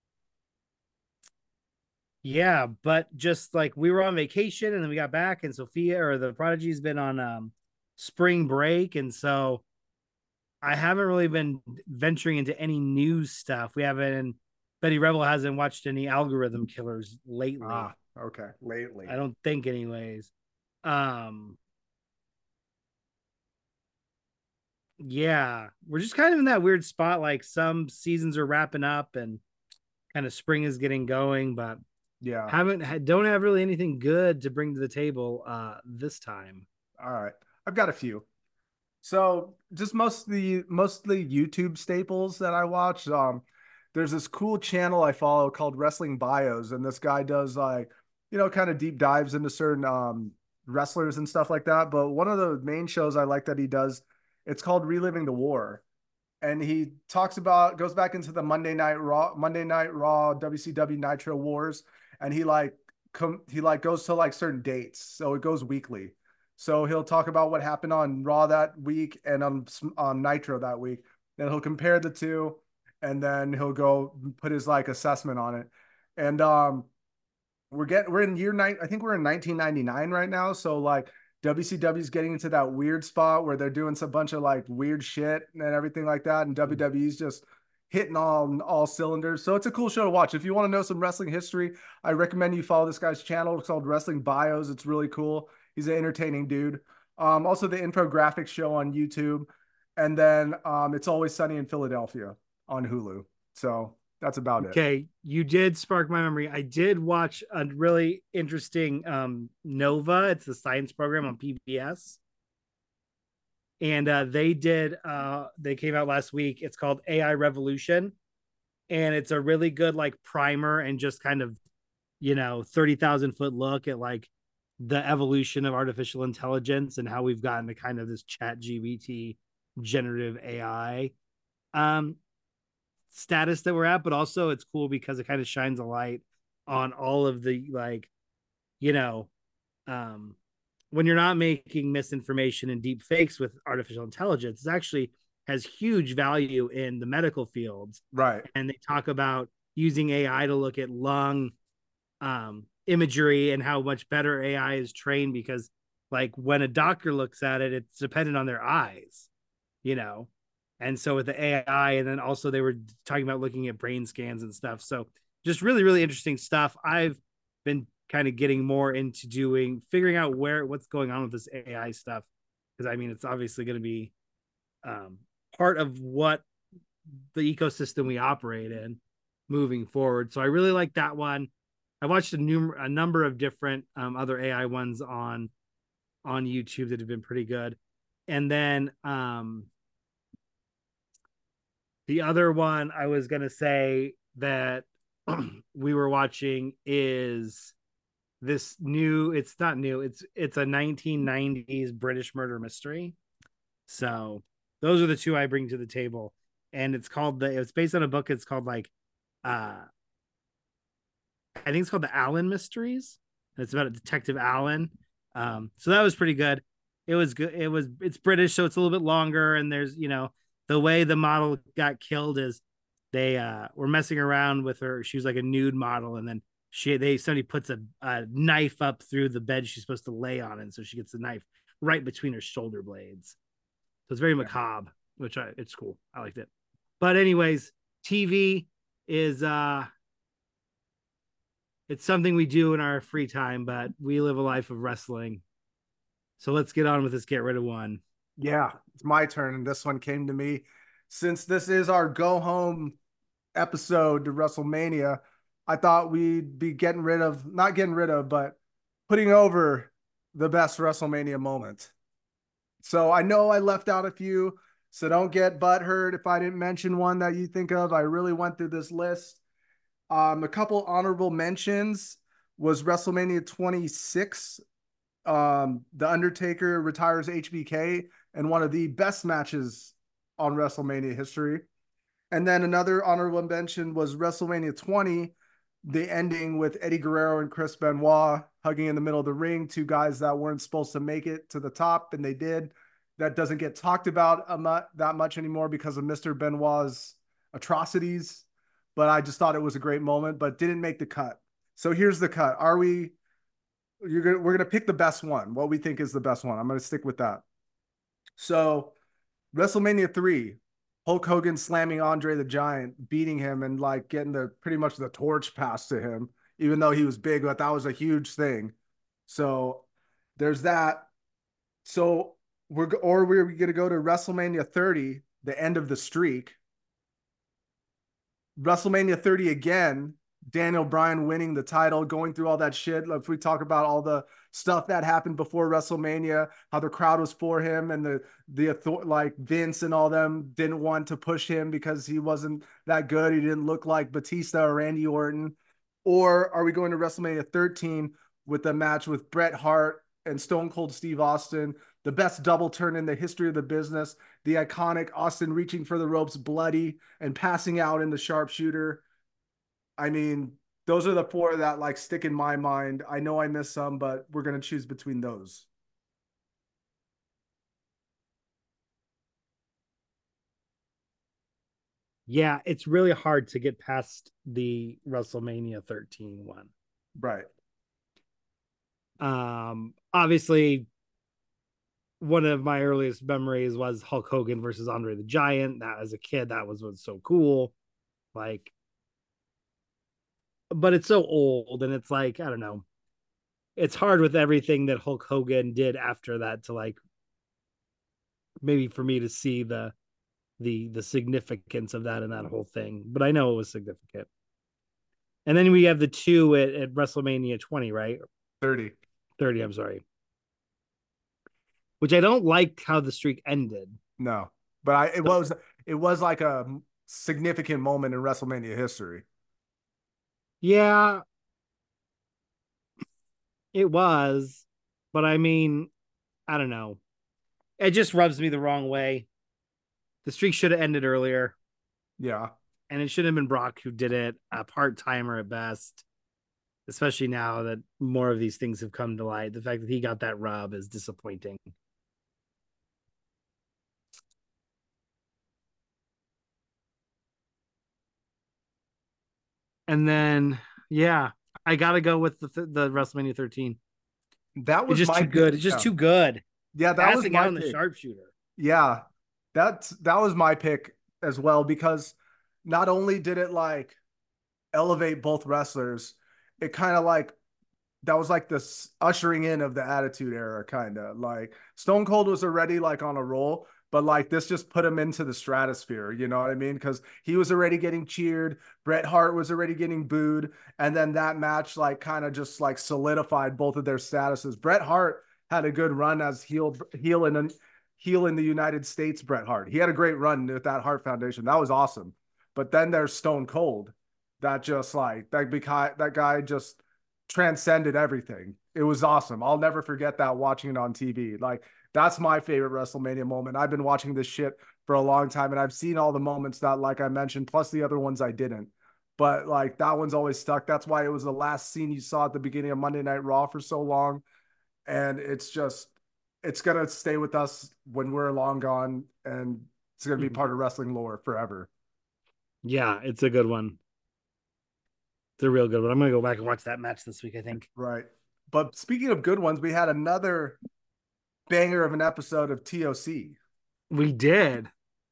yeah, but just like we were on vacation and then we got back, and Sophia or the Prodigy's been on um spring break, and so I haven't really been venturing into any news stuff. We haven't Betty Rebel hasn't watched any Algorithm Killers lately. Ah, okay. Lately. I don't think anyways. Um yeah, we're just kind of in that weird spot. Like some seasons are wrapping up and kind of spring is getting going, but Yeah. haven't don't have really anything good to bring to the table uh this time. All right. I've got a few. So just mostly mostly YouTube staples that I watch. Um, there's this cool channel I follow called Wrestling Bios, and this guy does like, you know, kind of deep dives into certain um wrestlers and stuff like that. But one of the main shows I like that he does, it's called Reliving the War. And he talks about goes back into the Monday Night Raw, Monday Night Raw, W C W Nitro Wars, and he like come he like goes to like certain dates, so it goes weekly. So he'll talk about what happened on Raw that week and on on Nitro that week. Then he'll compare the two, and then he'll go put his like assessment on it. And um, we're getting we're in year nine. I think we're in nineteen ninety-nine right now. So like W C W is getting into that weird spot where they're doing some bunch of like weird shit and everything like that, and W W E's just hitting all all cylinders. So it's a cool show to watch. If you want to know some wrestling history, I recommend you follow this guy's channel. It's called Wrestling Bios. It's really cool. He's an entertaining dude. Um, also the infographics show on YouTube, and then um, It's Always Sunny in Philadelphia on Hulu. So That's about it. Okay, you did spark my memory. I did watch a really interesting um Nova. It's the science program on P B S. And uh they did uh they came out last week. It's called A I Revolution. And it's a really good like primer and just kind of, you know, thirty thousand foot look at like the evolution of artificial intelligence and how we've gotten to kind of this chat G B T generative A I um status that we're at, but also it's cool because it kind of shines a light on all of the like, you know, um when you're not making misinformation and deep fakes with artificial intelligence, it actually has huge value in the medical fields. Right. And they talk about using A I to look at lung um imagery and how much better A I is trained because like when a doctor looks at it, it's dependent on their eyes, you know. And so with the A I, and then also they were talking about looking at brain scans and stuff. So just really, really interesting stuff. I've been kind of getting more into doing, figuring out where, what's going on with this A I stuff. Because I mean, it's obviously going to be um, part of what the ecosystem we operate in moving forward. So I really like that one. I watched a, num- a number of different um, other A I ones on on YouTube that have been pretty good. And then um, the other one I was going to say that we were watching is this new, it's not new, it's it's a nineteen nineties British murder mystery. So those are the two I bring to the table. And it's called the, it's based on a book. It's called like, uh, I think it's called the Allen Mysteries. It's about a Detective Allen. Um, so that was pretty good. It was good. It was, it's British, so it's a little bit longer. And there's, you know, the way the model got killed is they uh, were messing around with her. She was like a nude model. And then she, they, somebody puts a, a knife up through the bed she's supposed to lay on. And so she gets the knife right between her shoulder blades. So it's very macabre, which I, it's cool. I liked it. But anyways, T V is, uh, it's something we do in our free time, but we live a life of wrestling. So let's get on with this. Get rid of one. Yeah, it's my turn. And this one came to me since this is our go home episode to WrestleMania. I thought we'd be getting rid of, not getting rid of, but putting over the best WrestleMania moment. So I know I left out a few, so don't get butthurt if I didn't mention one that you think of. I really went through this list. Um, a couple honorable mentions was WrestleMania twenty-six. Um, The Undertaker retires H B K and one of the best matches on WrestleMania history. And then another honorable mention was WrestleMania twenty, the ending with Eddie Guerrero and Chris Benoit hugging in the middle of the ring, two guys that weren't supposed to make it to the top, and they did. That doesn't get talked about a mu- that much anymore because of Mister Benoit's atrocities. But I just thought it was a great moment, but didn't make the cut. So here's the cut. Are we, you're gonna, we're going to pick the best one, what we think is the best one. I'm going to stick with that. So WrestleMania three, Hulk Hogan slamming Andre the Giant, beating him and like getting the pretty much the torch passed to him, even though he was big, but that was a huge thing. So there's that. So we're, or we're going to go to WrestleMania thirty, the end of the streak. WrestleMania thirty again, Daniel Bryan winning the title, going through all that shit. If we talk about all the stuff that happened before WrestleMania, how the crowd was for him and the, the like Vince and all them didn't want to push him because he wasn't that good. He didn't look like Batista or Randy Orton. Or are we going to WrestleMania thirteen with the match with Bret Hart and Stone Cold Steve Austin, the best double turn in the history of the business, the iconic Austin reaching for the ropes, bloody, and passing out in the sharpshooter. I mean, those are the four that like stick in my mind. I know I missed some, but we're going to choose between those. Yeah, it's really hard to get past the WrestleMania thirteen one. Right. Um, obviously, one of my earliest memories was Hulk Hogan versus Andre the Giant. That as a kid, that was what's so cool. Like, but it's so old, and it's like, I don't know. It's hard with everything that Hulk Hogan did after that to like maybe for me to see the the the significance of that and that whole thing, but I know it was significant. And then we have the two at, at WrestleMania twenty, right? thirty. thirty, I'm sorry. Which I don't like how the streak ended. No, but I it was it was like a significant moment in WrestleMania history. Yeah, it was, but I mean, I don't know. It just rubs me the wrong way. The streak should have ended earlier. Yeah. And it should have been Brock who did it, a part timer at best, especially now that more of these things have come to light. The fact that he got that rub is disappointing. And then, yeah, I got to go with the, the WrestleMania thirteen. That was it's just my too good. It's just yeah. too good. Yeah, that Passing was my out on pick. The sharpshooter. Yeah, that's that was my pick as well, because not only did it like elevate both wrestlers, it kind of like that was like this ushering in of the Attitude Era, kind of like Stone Cold was already like on a roll, but like this just put him into the stratosphere, you know what I mean? Because he was already getting cheered, Bret Hart was already getting booed, and then that match like kind of just like solidified both of their statuses. Bret Hart had a good run as heel heel in heel in the United States. Bret Hart, he had a great run with that Hart Foundation, that was awesome. But then there's Stone Cold, that just like that guy that guy just transcended everything. It was awesome. I'll never forget that, watching it on T V. Like, that's my favorite WrestleMania moment. I've been watching this shit for a long time, and I've seen all the moments that, like I mentioned, plus the other ones I didn't. But like that one's always stuck. That's why it was the last scene you saw at the beginning of Monday Night Raw for so long. And it's just, it's gonna stay with us when we're long gone, and it's gonna be part of wrestling lore forever. Yeah, it's a good one. It's a real good one. I'm going to go back and watch that match this week, I think. Right. But speaking of good ones, we had another banger of an episode of T O C. We did.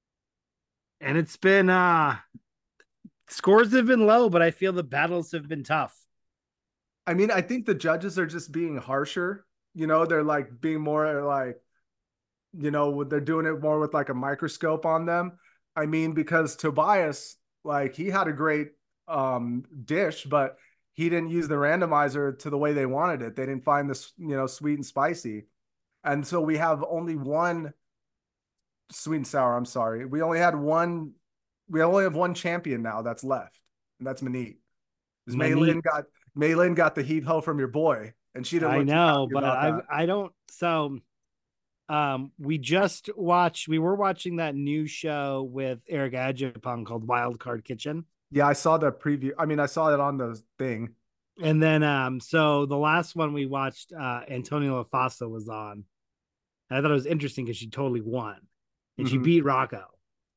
And it's been, uh, scores have been low, but I feel the battles have been tough. I mean, I think the judges are just being harsher. You know, they're like being more like, you know, they're doing it more with like a microscope on them. I mean, because Tobias, like, he had a great um dish, but he didn't use the randomizer to the way they wanted it. They didn't find this, you know, sweet and spicy. And so we have only one sweet and sour. I'm sorry. We only had one. We only have one champion now that's left, and that's Manit. Maylin got Maylin got the heat ho from your boy, and she didn't. I look know, but I that. I don't. So, um, we just watched. We were watching that new show with Eric Adjepong called Wild Card Kitchen. Yeah, I saw the preview. I mean, I saw it on the thing. And then, um, so the last one we watched, uh, Antonio LaFossa was on. And I thought it was interesting because she totally won. And mm-hmm. she beat Rocco.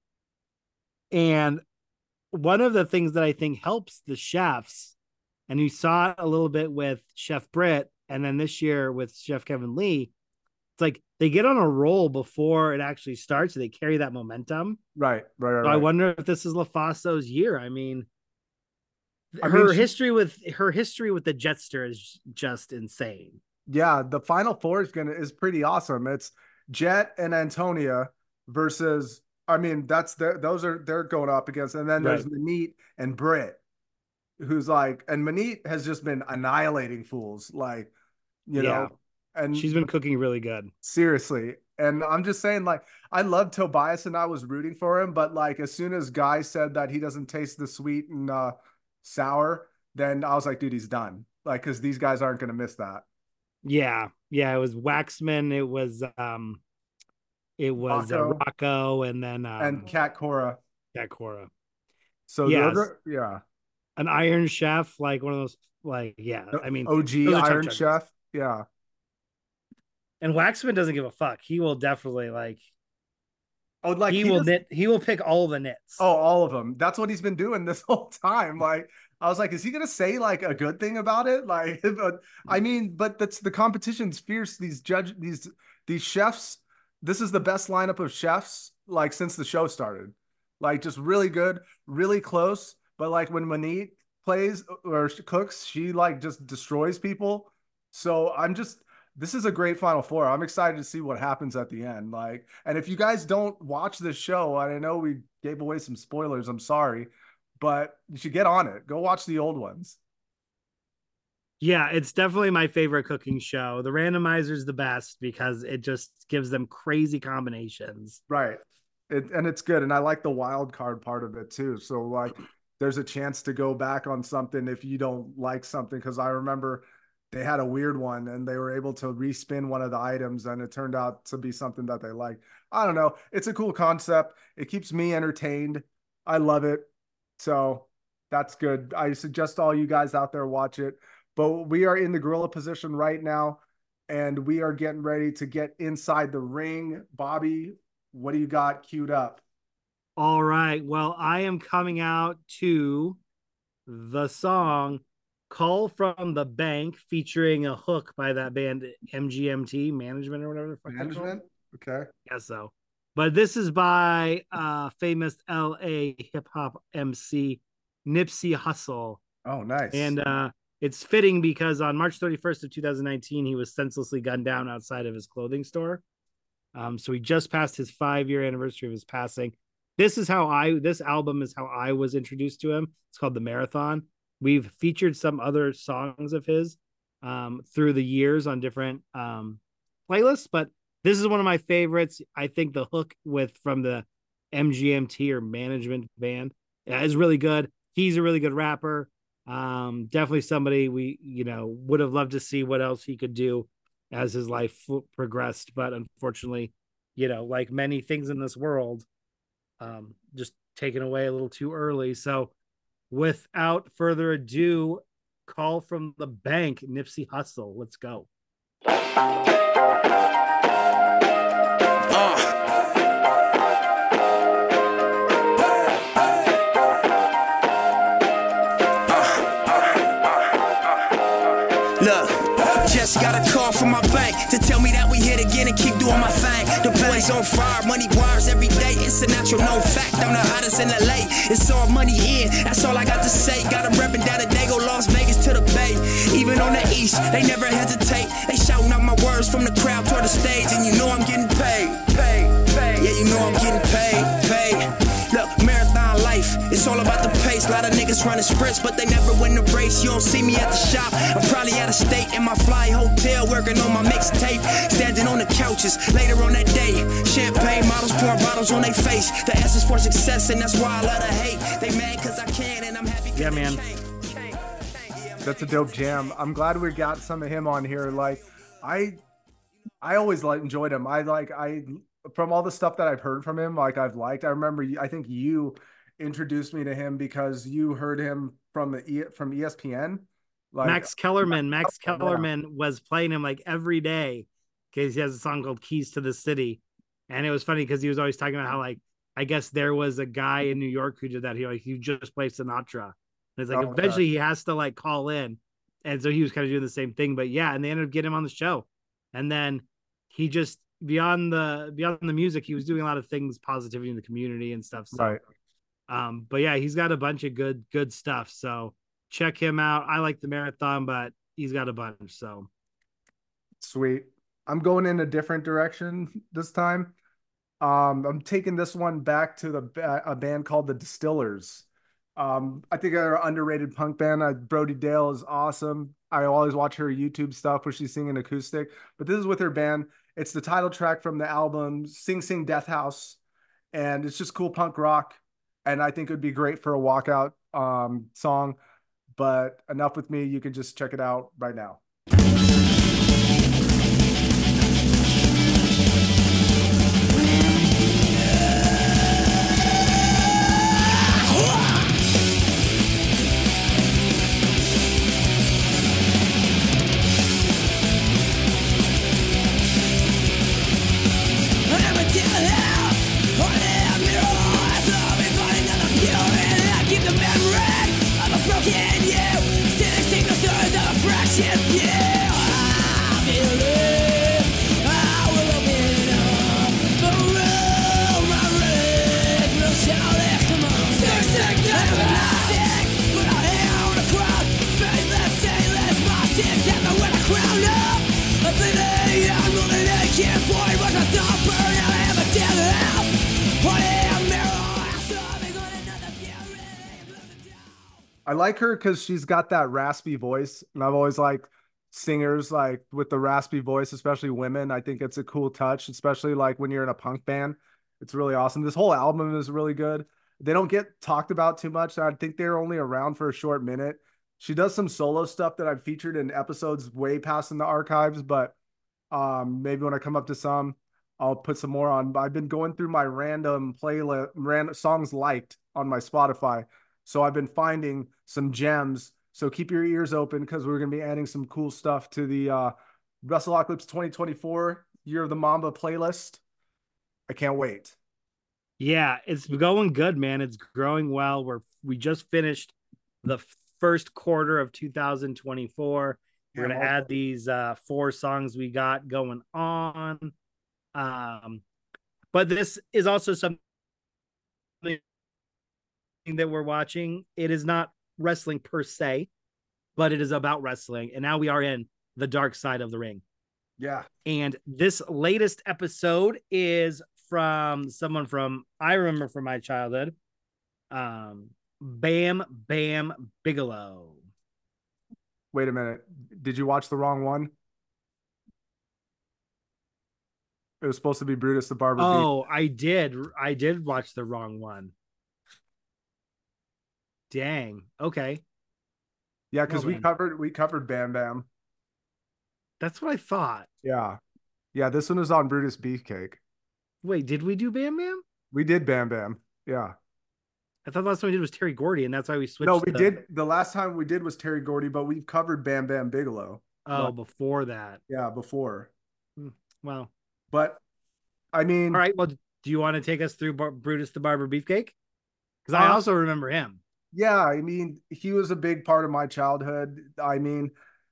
And one of the things that I think helps the chefs, and you saw it a little bit with Chef Britt, and then this year with Chef Kevin Lee, it's like they get on a roll before it actually starts. So they carry that momentum. Right, right, right. So right. I wonder if this is LaFosso's year. I mean, I her mean, she, history with her history with the Jetster is just insane. Yeah, the final four is gonna is pretty awesome. It's Jet and Antonia versus. I mean, that's the, those are they're going up against, and then there's right. Manit and Britt, who's like, and Manit has just been annihilating fools, like, you yeah. know. And she's been cooking really good. Seriously. And I'm just saying, like, I love Tobias and I was rooting for him, but like as soon as Guy said that he doesn't taste the sweet and uh, sour, then I was like, dude, he's done. Like, because these guys aren't going to miss that. Yeah. Yeah. It was Waxman. It was, um, it was Rocco, uh, Rocco and then, um, and Kat Cora. Kat Cora. So, yes. Other, yeah. An Iron Chef, like one of those, like, yeah. I mean, O G Iron Chef. Yeah. And Waxman doesn't give a fuck. He will definitely like. Oh, like he, he will does... knit. He will pick all the knits. Oh, all of them. That's what he's been doing this whole time. Like, I was like, is he gonna say like a good thing about it? Like, but, I mean, but that's the competition's fierce. These judge, these these chefs. This is the best lineup of chefs like since the show started. Like, just really good, really close. But like when Manit plays or cooks, she like just destroys people. So I'm just. this is a great Final Four. I'm excited to see what happens at the end. Like, and if you guys don't watch this show, I know we gave away some spoilers. I'm sorry, but you should get on it. Go watch the old ones. Yeah, it's definitely my favorite cooking show. The randomizer is the best because it just gives them crazy combinations. Right. It, and it's good. And I like the wild card part of it too. So like there's a chance to go back on something if you don't like something. Cause I remember they had a weird one and they were able to respin one of the items and it turned out to be something that they liked. I don't know. It's a cool concept. It keeps me entertained. I love it. So that's good. I suggest all you guys out there watch it. But we are in the gorilla position right now, and we are getting ready to get inside the ring. Bobby, what do you got queued up? All right. Well, I am coming out to the song Call from the Bank featuring a hook by that band M G M T, Management or whatever. Management? Okay. I guess so. But this is by uh, famous L A hip-hop M C Nipsey Hussle. Oh, nice. And uh, it's fitting because on March thirty-first of two thousand nineteen, he was senselessly gunned down outside of his clothing store. Um, so he just passed his five-year anniversary of his passing. This is how I, this album is how I was introduced to him. It's called The Marathon. We've featured some other songs of his um, through the years on different um, playlists, but this is one of my favorites. I think the hook with from the M G M T or Management band uh, is really good. He's a really good rapper. Um, definitely somebody we, you know, would have loved to see what else he could do as his life progressed. But unfortunately, you know, like many things in this world, um, just taken away a little too early. So without further ado, Call from the Bank, Nipsey Hussle. Let's go. Just got a call from my bank to tell me that we hit again and keep doing my thing. The boys on fire, money wires every day. It's a natural known fact. I'm the hottest in L A. It's all money in. That's all I got to say. Got them repping down the Dago, Las Vegas to the Bay. Even on the East, they never hesitate. They shouting out my words from the crowd toward the stage, and you know I'm getting paid. Paid, paid. Yeah, you know I'm getting paid. Paid. Look, marathon life, it's all about the pace. A lot of niggas running sprints, but they never win the race. You don't see me at the shop, I'm probably out of state in my fly hotel, working on my mixtape, standing on the couches later on that day. Champagne models pouring bottles on their face. The S is for success, and that's why I love to hate. They mad cause I can, and I'm happy. Yeah, man. That's a dope jam. I'm glad we got some of him on here. Like, I, I always like enjoyed him. I like I. From all the stuff that I've heard from him, like I've liked, I remember, I think you introduced me to him because you heard him from the e, from E S P N. Like, Max Kellerman, Max yeah. Kellerman was playing him like every day because he has a song called Keys to the City. And it was funny because he was always talking about how, like, I guess there was a guy in New York who did that. He like, he just played Sinatra. And it's like, oh, eventually God. He has to like call in. And so he was kind of doing the same thing, but yeah. And they ended up getting him on the show. And then he just, beyond the beyond the music, he was doing a lot of things, positivity in the community and stuff. So, right. Um, but yeah, he's got a bunch of good good stuff. So check him out. I like The Marathon, but he's got a bunch. So sweet. I'm going in a different direction this time. Um, I'm taking this one back to the a band called the Distillers. Um, I think they're an underrated punk band. Uh, Brody Dale is awesome. I always watch her YouTube stuff where she's singing acoustic, but this is with her band. It's the title track from the album Sing Sing Death House. And it's just cool punk rock. And I think it would be great for a walkout um, song. But enough with me. You can just check it out right now. Keep the memory of a broken you. Still extinct the stories of a fraction. I like her because she's got that raspy voice, and I've always liked singers like with the raspy voice, especially women. I think it's a cool touch, especially like when you're in a punk band. It's really awesome. This whole album is really good. They don't get talked about too much. I think they're only around for a short minute. She does some solo stuff that I've featured in episodes way past in the archives, but um, maybe when I come up to some, I'll put some more on. I've been going through my random playlist, random songs liked on my Spotify. So I've been finding some gems. So keep your ears open because we're going to be adding some cool stuff to the uh, WrestleApocalypse twenty twenty-four Year of the Mamba playlist. I can't wait. Yeah, it's going good, man. It's growing well. We're we just finished the first quarter of two thousand twenty-four. We're Yeah, gonna well- add these uh, four songs we got going on. Um, but this is also something that we're watching. It is not wrestling per se, but it is about wrestling. And now we are in the dark side of the ring. Yeah. And this latest episode is from someone from I remember from my childhood. Um, Bam Bam Bigelow. Wait a minute. Did you watch the wrong one? It was supposed to be Brutus the Barber. Oh, I did. I did watch the wrong one. Dang. Okay. Yeah, because Well we then. covered we covered Bam Bam. That's what I thought. Yeah. Yeah, this one was on Brutus Beefcake. Wait, did we do Bam Bam? We did Bam Bam. Yeah. I thought the last one we did was Terry Gordy, and that's why we switched. No, we the- did. The last time we did was Terry Gordy, but we've covered Bam Bam Bigelow. Oh, Well, before that. yeah, before. Well, But I mean, all right. Well, do you want to take us through Bar- Brutus the Barber Beefcake? Because I Uh, also remember him. yeah, I mean, he was a big part of my childhood. I mean,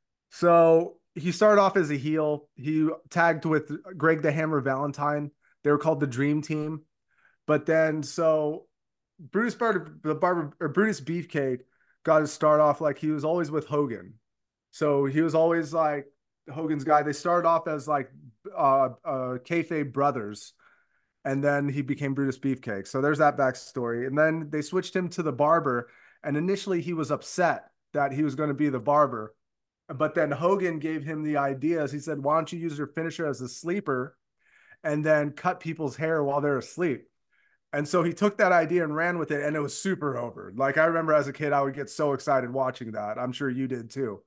so he started off as a heel. He tagged with Greg the Hammer Valentine. They were called the Dream Team. But then, so Brutus Barber, the Barber, or Brutus Beefcake got to start off like he was always with Hogan. So he was always like Hogan's guy. They started off as like uh, uh, kayfabe brothers, and then he became Brutus Beefcake. So there's that backstory. And then they switched him to the Barber, and initially he was upset that he was going to be the Barber. But then Hogan gave him the ideas. He said, why don't you use your finisher as a sleeper and then cut people's hair while they're asleep? And so he took that idea and ran with it, and it was super over. Like, I remember as a kid, I would get so excited watching that. I'm sure you did too.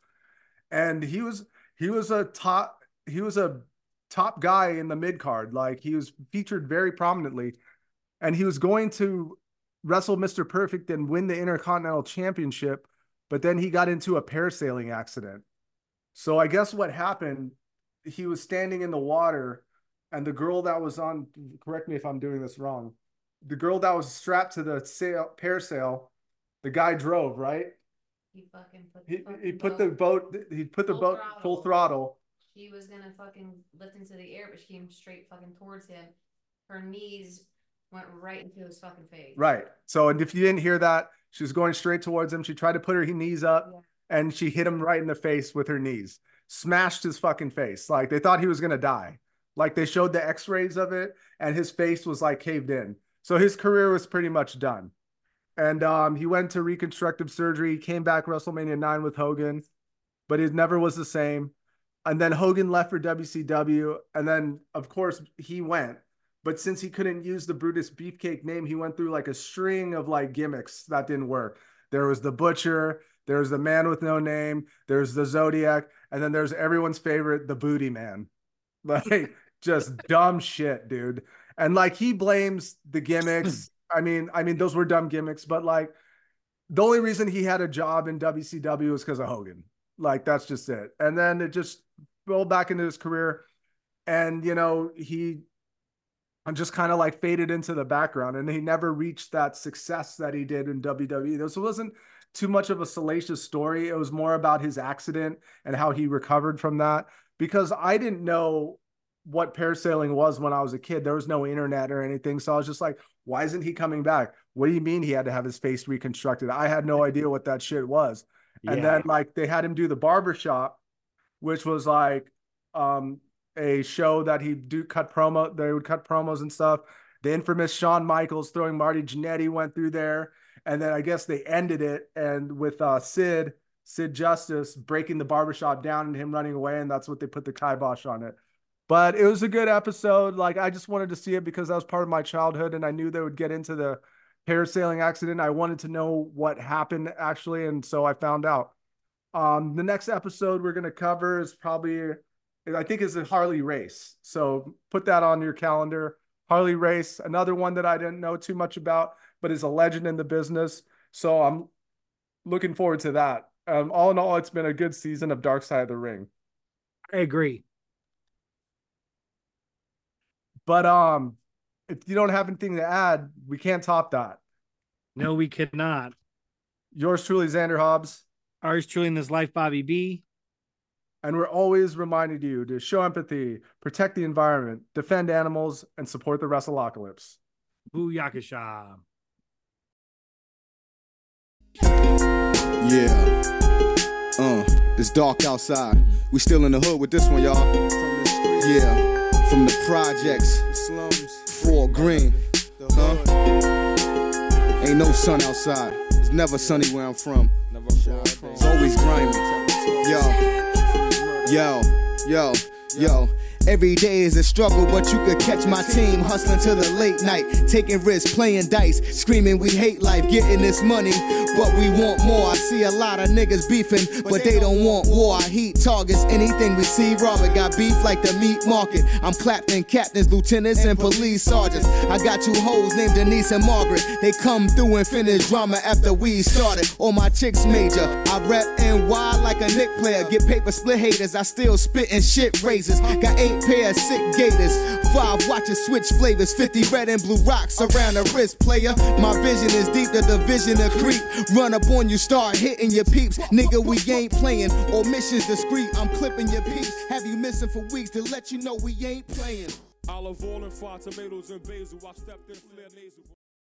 And he was he was a top he was a top guy in the mid card. Like, he was featured very prominently, and he was going to wrestle Mister Perfect and win the Intercontinental Championship, but then he got into a parasailing accident. So I guess what happened, he was standing in the water, and the girl that was on, correct me if I'm doing this wrong, the girl that was strapped to the sail, parasail, the guy drove, right? He fucking put the He, fucking he put boat- the boat, he put the Full boat throttle. full throttle. She was gonna fucking lift into the air, but she came straight fucking towards him. Her knees went right into his fucking face. Right. So, and if you didn't hear that, she was going straight towards him. She tried to put her knees up, Yeah. and she hit him right in the face with her knees, smashed his fucking face. Like, they thought he was going to die. Like, they showed the x-rays of it, and his face was like caved in. So his career was pretty much done. And um, he went to reconstructive surgery, came back WrestleMania nine with Hogan, but it never was the same. And then Hogan left for W C W. And then, of course, he went. But since he couldn't use the Brutus Beefcake name, he went through like a string of like gimmicks that didn't work. There was the Butcher, there's the Man with No Name, there's the Zodiac, and then there's everyone's favorite, the Booty Man. Like, just dumb shit, dude. And like, he blames the gimmicks. I mean, I mean, those were dumb gimmicks, but like, the only reason he had a job in W C W was because of Hogan. Like, that's just it. And then it just rolled back into his career. And, you know, he just kind of like faded into the background, and he never reached that success that he did in W W E. This wasn't too much of a salacious story. It was more about his accident and how he recovered from that, because I didn't know what parasailing was when I was a kid. There was no internet or anything. So I was just like, why isn't he coming back? What do you mean he had to have his face reconstructed? I had no idea what that shit was. And Yeah. then like they had him do the barbershop, which was like um, a show that he do cut promo. They would cut promos and stuff. The infamous Shawn Michaels throwing Marty Jannetty went through there. And then I guess they ended it and with uh, Sid, Sid Justice breaking the barbershop down and him running away. And that's what they put the kibosh on it. But it was a good episode. Like, I just wanted to see it because that was part of my childhood. And I knew they would get into the parasailing accident. I wanted to know what happened actually. And so I found out. Um, the next episode we're going to cover is probably, I think is a Harley race. So put that on your calendar. Harley race, another one that I didn't know too much about, but is a legend in the business. So I'm looking forward to that. Um, all in all, it's been a good season of Dark Side of the Ring. I agree. But um, if you don't have anything to add, we can't top that. No, we could not. Yours truly, Xander Hobbs. Ours truly in this life, Bobby B. And we're always reminding you to show empathy, protect the environment, defend animals, and support the Wrestleocalypse. Booyakasha. Yeah. Uh, it's dark outside. We still in the hood with this one, y'all. Yeah. From the projects, Fort Green. Huh? Ain't no sun outside. It's never sunny where I'm from. It's always grimy. Yo. Yo. Yo. Yo. Every day is a struggle, but you could catch my team hustling till the late night, taking risks, playing dice, screaming we hate life, getting this money, but we want more. I see a lot of niggas beefing, but they don't want war. I heat targets, anything we see, Robert got beef like the meat market. I'm clapping captains, lieutenants, and police sergeants. I got two hoes named Denise and Margaret. They come through and finish drama after we started. All my chicks major. I rap N Y like a Nick player. Get paper split haters. I still spitting shit razors. Got eight pair of sick gators. Five watches switch flavors. Fifty red and blue rocks around the wrist, player. My vision is deep, the division of creep. Run up on you, start hitting your peeps. Nigga, we ain't playing. Omissions discreet. I'm clipping your peeps. Have you missing for weeks to let you know we ain't playing. Olive oil and fried tomatoes and basil. I stepped in flare nasal.